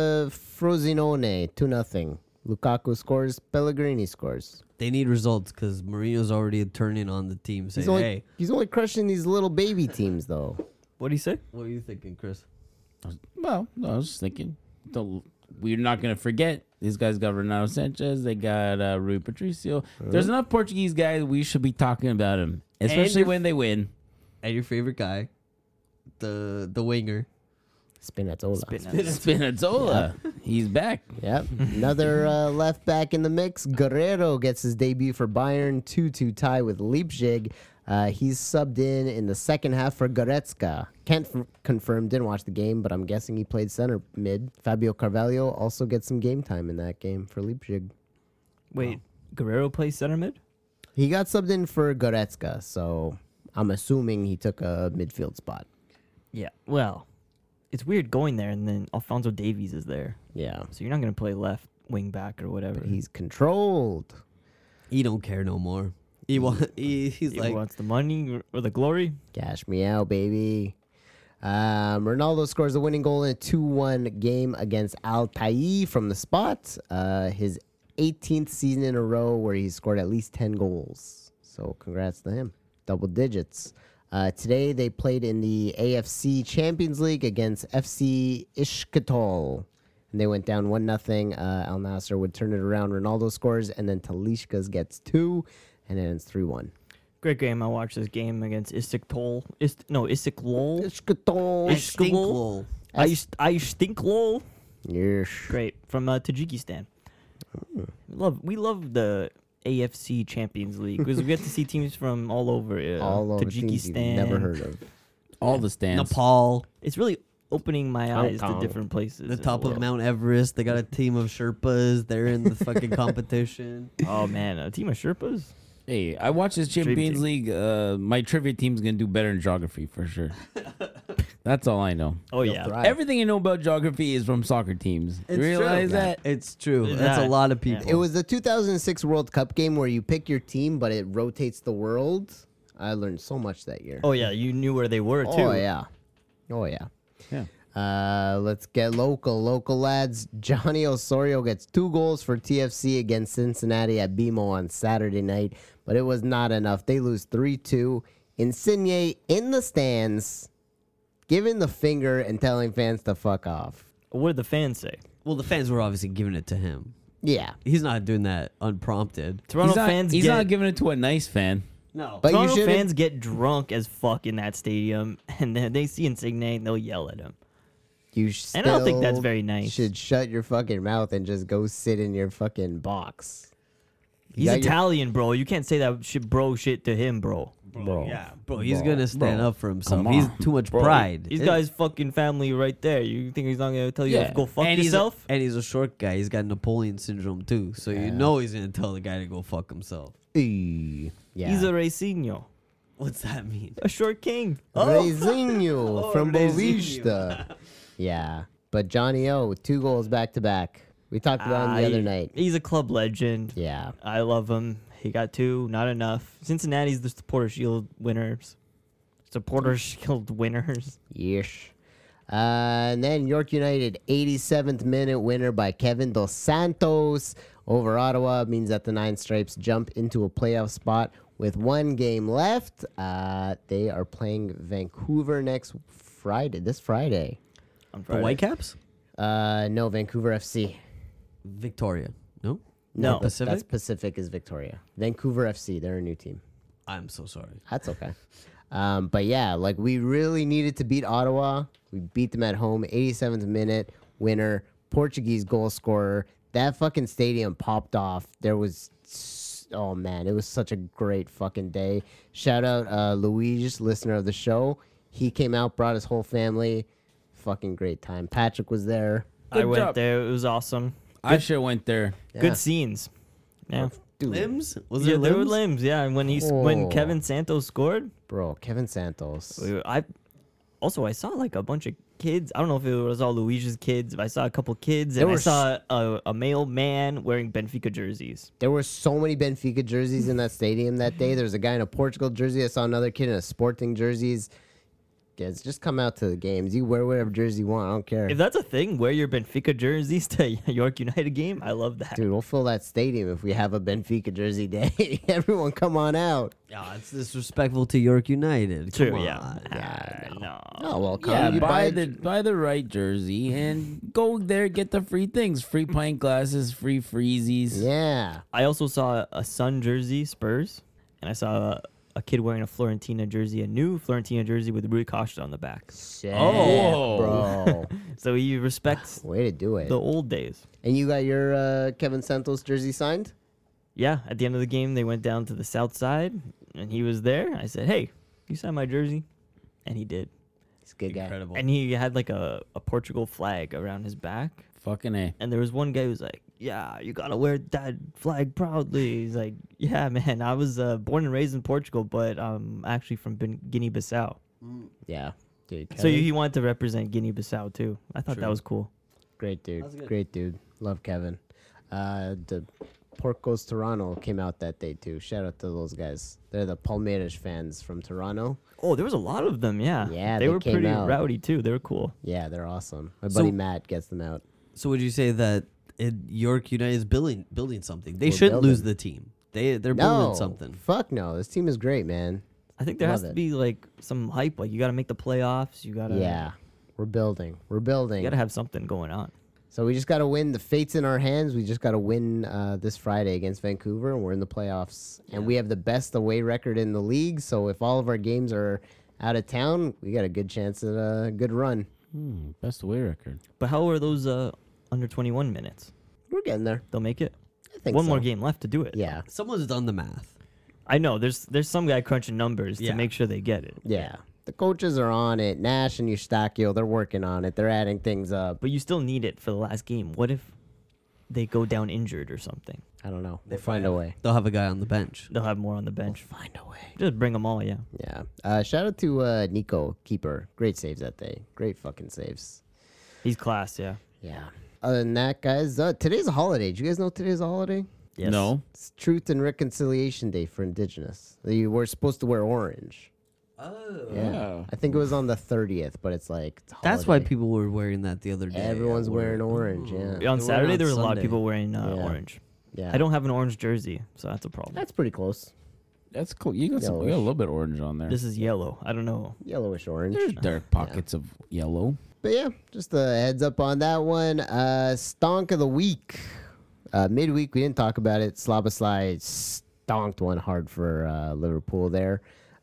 Frosinone 2-0. Lukaku scores. Pellegrini scores. They need results because Mourinho's already turning on the team, saying, "Hey, He's only crushing these little baby teams though. What do you say? what are you thinking, Chris?" Well, no, I was just thinking. we're not gonna forget these guys got Renato Sanchez. They got Rui Patricio. There's enough Portuguese guys. We should be talking about them, especially when they win. And your favorite guy, the winger. Spinazzola. Spinazzola, he's back. Yep. Another left back in the mix. Guerrero gets his debut for Bayern. 2-2 tie with Leipzig. He's subbed in the second half for Goretzka. Can't confirm, didn't watch the game, but I'm guessing he played center mid. Fabio Carvalho also gets some game time in that game for Leipzig. Wait, Guerrero plays center mid? He got subbed in for Goretzka, so I'm assuming he took a midfield spot. Yeah. Well, it's weird going there and then Alphonso Davies is there. Yeah. So you're not going to play left wing back or whatever. But he's controlled. He don't care no more. He's He like, wants the money or the glory. Cash me out, baby. Ronaldo scores the winning goal in a 2-1 game against Altai from the spot. His 18th season in a row where he's scored at least 10 goals. So congrats to him. Double digits. Today they played in the AFC Champions League against FC Ishkatol. And they went down 1-0. Al Nasser would turn it around. Ronaldo scores, and then Taliscas gets 2, and then it's 3-1. Great game. I watched this game against Istiklol. Istiklol. Ishkatol. Istiklol. Istiklol. Yes. Great. From Tajikistan. We love the AFC Champions League because we get to see teams from all over. All over teams you've never heard of. All the stands. Nepal, It's really opening my eyes to Kong. different places. the in top of world. Mount Everest. They got a team of Sherpas. They're in the fucking competition. Oh man, a team of Sherpas. Hey, I watched this Champions League. My trivia team's gonna do better in geography for sure. That's all I know. Oh They'll yeah. thrive. Everything I know about geography is from soccer teams. You realize that? It's true. Yeah. That's a lot of people. It was the 2006 World Cup game where you pick your team, but it rotates the world. I learned so much that year. Oh yeah, you knew where they were too. Oh, yeah. Oh, yeah. Yeah. Let's get local. Local lads. Johnny Osorio gets 2 goals for TFC against Cincinnati at BMO on Saturday night, but it was not enough. They lose 3-2. Insigne in the stands, giving the finger and telling fans to fuck off. What did the fans say? Well, the fans were obviously giving it to him. Yeah. He's not doing that unprompted. Toronto He's not giving it to a nice fan. No. But Toronto you should fans get drunk as fuck in that stadium, and then they see Insigne and they'll yell at him. You And I don't think that's still very nice. should shut your fucking mouth and just go sit in your fucking box. He's got your- Italian, bro. You can't say that shit to him, bro. Bro. Yeah, bro, he's Bro. gonna stand Bro. up for himself. Come He's on. too much Bro, pride. He's got his fucking family right there. You think he's not gonna tell you Yeah. to go fuck and yourself? He's a short guy. He's got Napoleon syndrome too. So you know he's gonna tell the guy to go fuck himself. Yeah. He's a Racino, What's that mean? a short king. Reizinho from Reizinho. Boavista. Yeah. But Johnny O with 2 goals back to back. We talked about him the other night. He's a club legend. Yeah. I love him. He got 2, not enough. Cincinnati's the Supporter Shield winners. Supporter Shield winners. Yes. And then York United, 87th minute winner by Kevin Dos Santos over Ottawa. Means that the Nine Stripes jump into a playoff spot with 1 game left. They are playing Vancouver next Friday. This Friday. On The Friday. Whitecaps? No, Vancouver FC. Victoria. No? No. Pacific? That's Pacific is Victoria. Vancouver FC, they're a new team. I'm so sorry. That's okay. But yeah, like we really needed to beat Ottawa. We beat them at home. 87th minute winner, Portuguese goal scorer. That fucking stadium popped off. There was, oh man, it was such a great fucking day. Shout out Luis, listener of the show. He came out, brought his whole family. Fucking great time. Patrick was there. I Good went job. there. It was awesome. I should have went there. Yeah. Good scenes. Yeah. Dude, Limbs? Was Yeah, there there were limbs? limbs. Yeah, and when Oh. Kevin Santos scored, bro, Kevin Santos. I saw like a bunch of kids. I don't know if it was all Luigi's kids, but I saw a couple kids, There and I were saw a male man wearing Benfica jerseys. There were so many Benfica jerseys in that stadium that day. There was a guy in a Portugal jersey. I saw another kid in a Sporting jerseys. kids. Just come out to the games. You wear whatever jersey you want. I don't care. If that's a thing, wear your Benfica jerseys to York United game. I love that. Dude, we'll fill that stadium if we have a Benfica jersey day. Everyone come on out. Yeah, it's disrespectful to York United. True, Come yeah. on. No. Oh, well, come. Yeah, you buy the right jersey and go there, get the free things, free pint glasses, free freezies. Yeah. I also saw a Sun jersey, Spurs, and I saw a kid wearing a Florentina jersey, a new Florentina jersey with Rui Costa on the back. Shit, Oh. bro. So he respects Way to do it. the old days. And you got your Kevin Santos jersey signed? Yeah, at the end of the game, they went down to the south side, and he was there. I said, hey, you sign my jersey? And he did. He's a good guy. Incredible. And he had like a Portugal flag around his back. Fucking A. And there was one guy who was like, yeah, you got to wear that flag proudly. He's like, yeah, man, I was born and raised in Portugal, but I'm actually from Guinea-Bissau. Yeah, dude. So Kevin, he wanted to represent Guinea-Bissau too. I thought True. that was cool. great dude. That's good. Great dude. Love Kevin. The Porcos Toronto came out that day too. Shout out to those guys. They're the Palmeiras fans from Toronto. Oh, there was a lot of them, yeah. Yeah, they they were came pretty out. rowdy too. They were cool. Yeah, they're awesome. My So- buddy Matt gets them out. So would you say that York United is building something? They We're shouldn't lose building. the team. They're No, building something. Fuck no. This team is great, man. I think there has Love to it. be like some hype. Like you got to make the playoffs. You got to Yeah, we're building. We're You building. got to have something going on. So we just got to win. The fate's in our hands. We just got to win this Friday against Vancouver, and we're in the playoffs. And we have the best away record in the league. So if all of our games are out of town, we got a good chance at a good run. Best away record. But how are those under 21 minutes? We're getting there. They'll make it. I think One so. more game left to do it. Yeah, Someone's done the math. I know. There's some guy crunching numbers Yeah. to make sure they get it. yeah. The coaches are on it. Nash and Eustachio, they're working on it. They're adding things up. But you still need it for the last game. What if they go down injured or something? I don't know. We'll find a way. They'll have a guy on the bench. They'll have more on the bench. Find a way. Just bring them all, yeah. Yeah. Shout out to Nico, keeper. Great saves that day. Great fucking saves. He's class, yeah. Yeah. Other than that, guys, today's a holiday. Do you guys know today's a holiday? Yes. No. It's Truth and Reconciliation Day for Indigenous. You were supposed to wear orange. Oh. Yeah. I think it was on the 30th, but it's like it's a That's why holiday. people were wearing that the other day. Everyone's at wearing work. orange. Yeah. On They were Saturday, on there was a lot of Sunday. people wearing Yeah. orange. Yeah. I don't have an orange jersey, so that's a problem. That's pretty close. That's cool. You got, you got a Yellowish. little bit orange on there. This is yellow. I don't know. Yellowish orange. There's dark pockets of yellow. But yeah, just a heads up on that one. Stonk of the week. Midweek, we didn't talk about it. Slabasly stonked one hard for Liverpool there.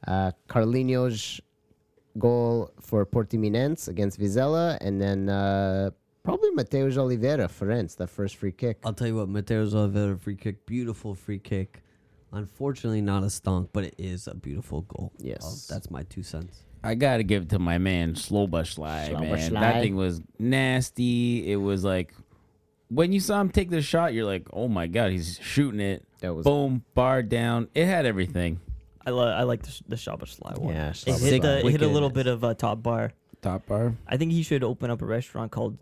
Carlinhos goal for Portimonense against Vizela. And then probably Mateus Oliveira for Rennes, the first free kick. I'll tell you what, Mateus Oliveira free kick, beautiful free kick. Unfortunately, not a stonk, but it is a beautiful goal. Yes. That's my 2 cents. I gotta give it to my man Slobosly, man. Slobosly. That thing was nasty. It was like when you saw him take the shot, you're like, oh my god, he's shooting it. That was Boom, bar down. It had everything. I like the Shabashly one. Yeah, It Shabashly. hit a little Wicked. bit of top bar. Top bar. I think he should open up a restaurant called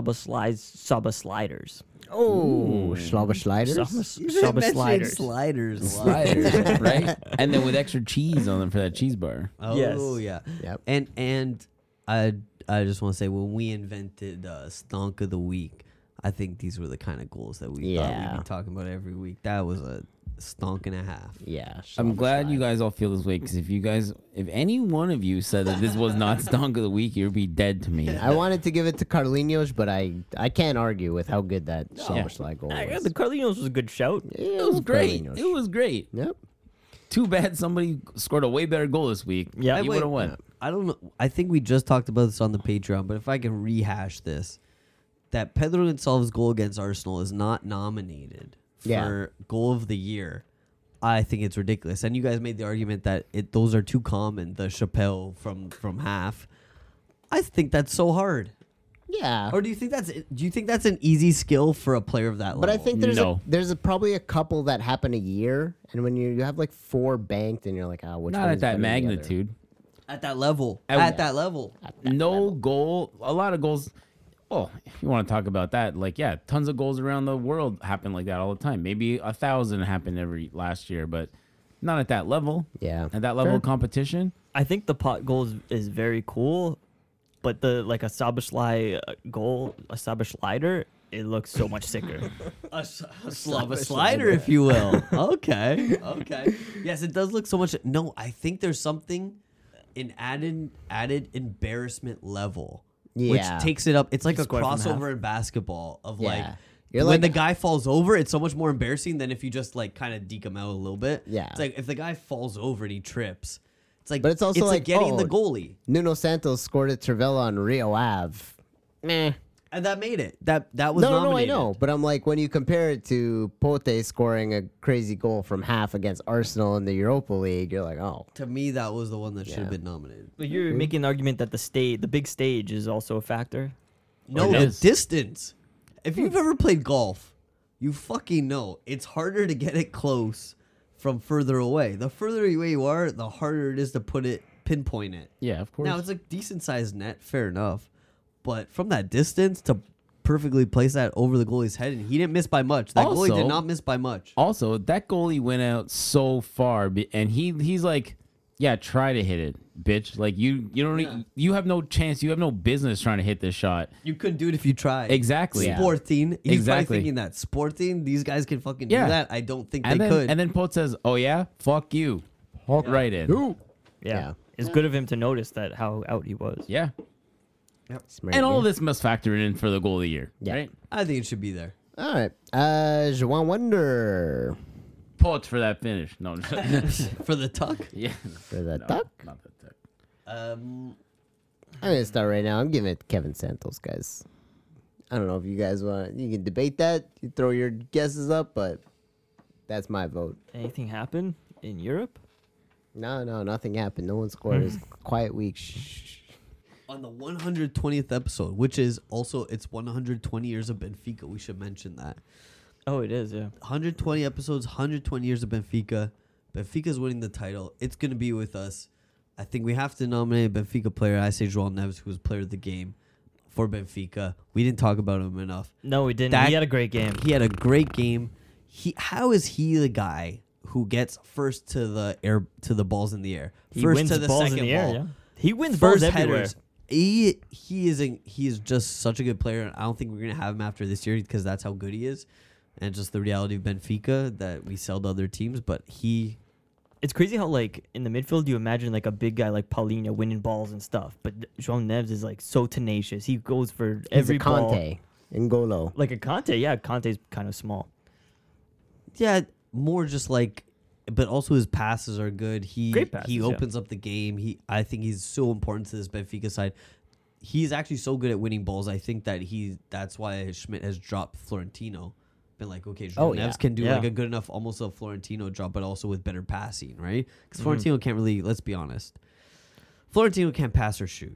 Saba Sliders. Oh, Schlauber Sliders. Saba Sliders. Sliders. Sliders, right? And then with extra cheese on them for that cheese bar. Oh Yes. yeah. Yep. And I just want to say when we invented stonk of the week, I think these were the kind of goals that we thought Yeah. we'd be talking about every week. That was a stonk and a half. Yeah. I'm glad you Schlauberschlei. guys all feel this way because if any one of you said that this was not stonk of the week, you'd be dead to me. I wanted to give it to Carlinhos, but I can't argue with how good that Schlauberschlei goal was. The Carlinhos was a good shout. Yeah, It was great. Carlinhos. It was great. Yep. Too bad somebody scored a way better goal this week. Yeah. he Wait, would have won. I don't know. I think we just talked about this on the Patreon, but if I can rehash this, that Pedro Gonçalves' goal against Arsenal is not nominated for Yeah. goal of the year. I think it's ridiculous. And you guys made the argument that those are too common. The Chappelle from half. I think that's so hard. Yeah. Or do you think that's an easy skill for a player of that level? But I think No. there's probably a couple that happen a year, and when you have like 4 banked, and you're like, which Not one at is that better than the other? magnitude. at that level, At- that level. No goal. A lot of goals. Well, if you want to talk about that, like, yeah, tons of goals around the world happen like that all the time. Maybe 1,000 happen every last year, but not at that level. Yeah. At that level Fair. of competition. I think the pot goal is very cool, but the like a Szoboszlai goal, a Szoboszlaider, it looks so much sicker. a slider, if you will. Okay. Yes, it does look so much. No, I think there's something in added embarrassment level, Yeah. which takes it up. It's like a Square from half. crossover in basketball of Yeah. like. You're when like- the guy falls over, it's so much more embarrassing than if you just like kind of deke him out a little bit. Yeah. It's like if the guy falls over and he trips, it's like But it's also like, getting oh, the goalie. Nuno Santos scored at Trevella on Rio Ave. Meh. And that made it. That was No, I nominated. know. But I'm like, when you compare it to Pote scoring a crazy goal from half against Arsenal in the Europa League, you're like, oh. To me, that was the one that should have Yeah. been nominated. But you're making an argument that the big stage is also a factor. No, It the is. distance. If you've ever played golf, you fucking know it's harder to get it close from further away. The further away you are, the harder it is to pinpoint it. Yeah, of course. Now it's a decent sized net, fair enough, but from that distance to perfectly place that over the goalie's head, and he didn't miss by much. That goalie Also- did not miss by much. Also, that goalie went out so far, and he's like, yeah, try to hit it, bitch. Like you don't Yeah. you have no chance. You have no business trying to hit this shot. You couldn't do it if you tried. Exactly. Yeah. Sporting. He's Exactly. probably thinking that sporting. These guys can fucking Yeah. do that. I don't think And they then could. and then Pote says, "Oh yeah, fuck you." Right in. Yeah. It's good of him to notice that how out he was. Yeah. Smart And all guy. of this must factor in for the goal of the year. Yeah. Right? I think it should be there. All right. Juwan Wonder Pote for that finish. No. For the tuck. yeah. for the No, duck. not the tuck. Um, I'm going to start right now. I'm giving it to Kevin Santos, guys. I don't know if you guys want, you can debate that. You throw your guesses up, but that's my vote. Anything happen in Europe? No, nothing happened. No one scored. It's a quiet week. Shh. on the 120th episode, which is also it's 120 years of Benfica. We should mention that. Oh, it is, yeah. 120 episodes, 120 years of Benfica. Benfica's winning the title. It's gonna be with us. I think we have to nominate a Benfica player. I say João Neves, who was player of the game for Benfica. We didn't talk about him enough. No, we didn't. That- He had a great game. He had a great game. How is he the guy who gets first to the air to the balls in the air? He First wins to the balls second in the air, ball. yeah. He wins First balls everywhere. headers. He is just such a good player, and I don't think we're gonna have him after this year because that's how good he is, and just the reality of Benfica that we sell to other teams. But he, It's crazy how, like, in the midfield, you imagine, like, a big guy like Paulinho winning balls and stuff. But João Neves is, like, so tenacious. He goes for He's every a ball. Conte and Golo. Like a Conte, yeah. Conte's kind of small. yeah, more just like, but also his passes are good. Great passes, he yeah. opens up the game. I think he's so important to this Benfica side. He's actually so good at winning balls. I think that that's why Schmidt has dropped Florentino. Been like, okay, João Oh, Neves yeah. can do Yeah. like a good enough, almost a Florentino job, but also with better passing, right? Because Mhm. Florentino can't really. Let's be honest, Florentino can't pass or shoot.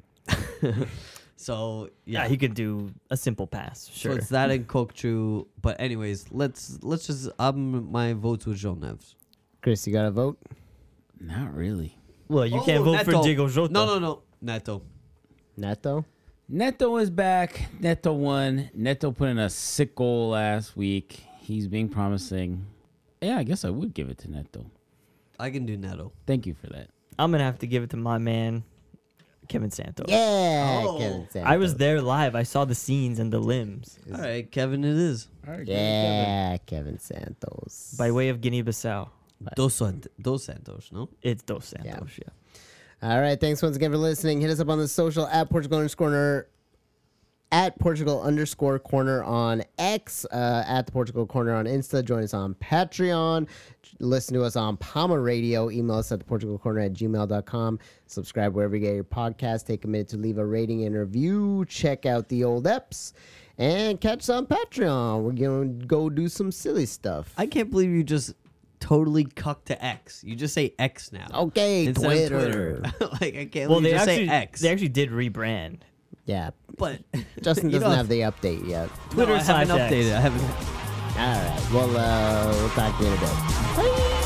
So Yeah, yeah, he could do a simple pass. So Sure. it's that and Kokchu. But anyways, let's just my votes with João Neves. Chris, you got to vote? Not really. Well, you Oh, can't vote for Neto. Diego Jota. No, Neto. Neto? Neto is back. Neto won. Neto put in a sick goal last week. He's being promising. Yeah, I guess I would give it to Neto. I can do Neto. Thank you for that. I'm going to have to give it to my man, Kevin Santos. Yeah, Oh. Kevin Santos. I was there live. I saw the scenes and the limbs All right, Kevin, it is. Yeah, Kevin Santos. by way of Guinea-Bissau. Dos Santos, no? It's Dos Santos, yeah. All right, thanks once again for listening. Hit us up on the social at Portugal_Corner, at Portugal_Corner on X, at the Portugal Corner on Insta. Join us on Patreon. Listen to us on Palma Radio. Email us at theportugalcorner@gmail.com. Subscribe wherever you get your podcast. Take a minute to leave a rating and review. Check out the old eps. And catch us on Patreon. We're going to go do some silly stuff. I can't believe you just totally cucked to X. You just say X now. Okay, Instead of Twitter. Like, I can't Well, believe you they just actually, say X. they actually did rebrand. Yeah, But Justin You doesn't know, have the update yet. Twitter I haven't /X. updated. I haven't. All right. Well, we'll talk to you in a bit. Bye.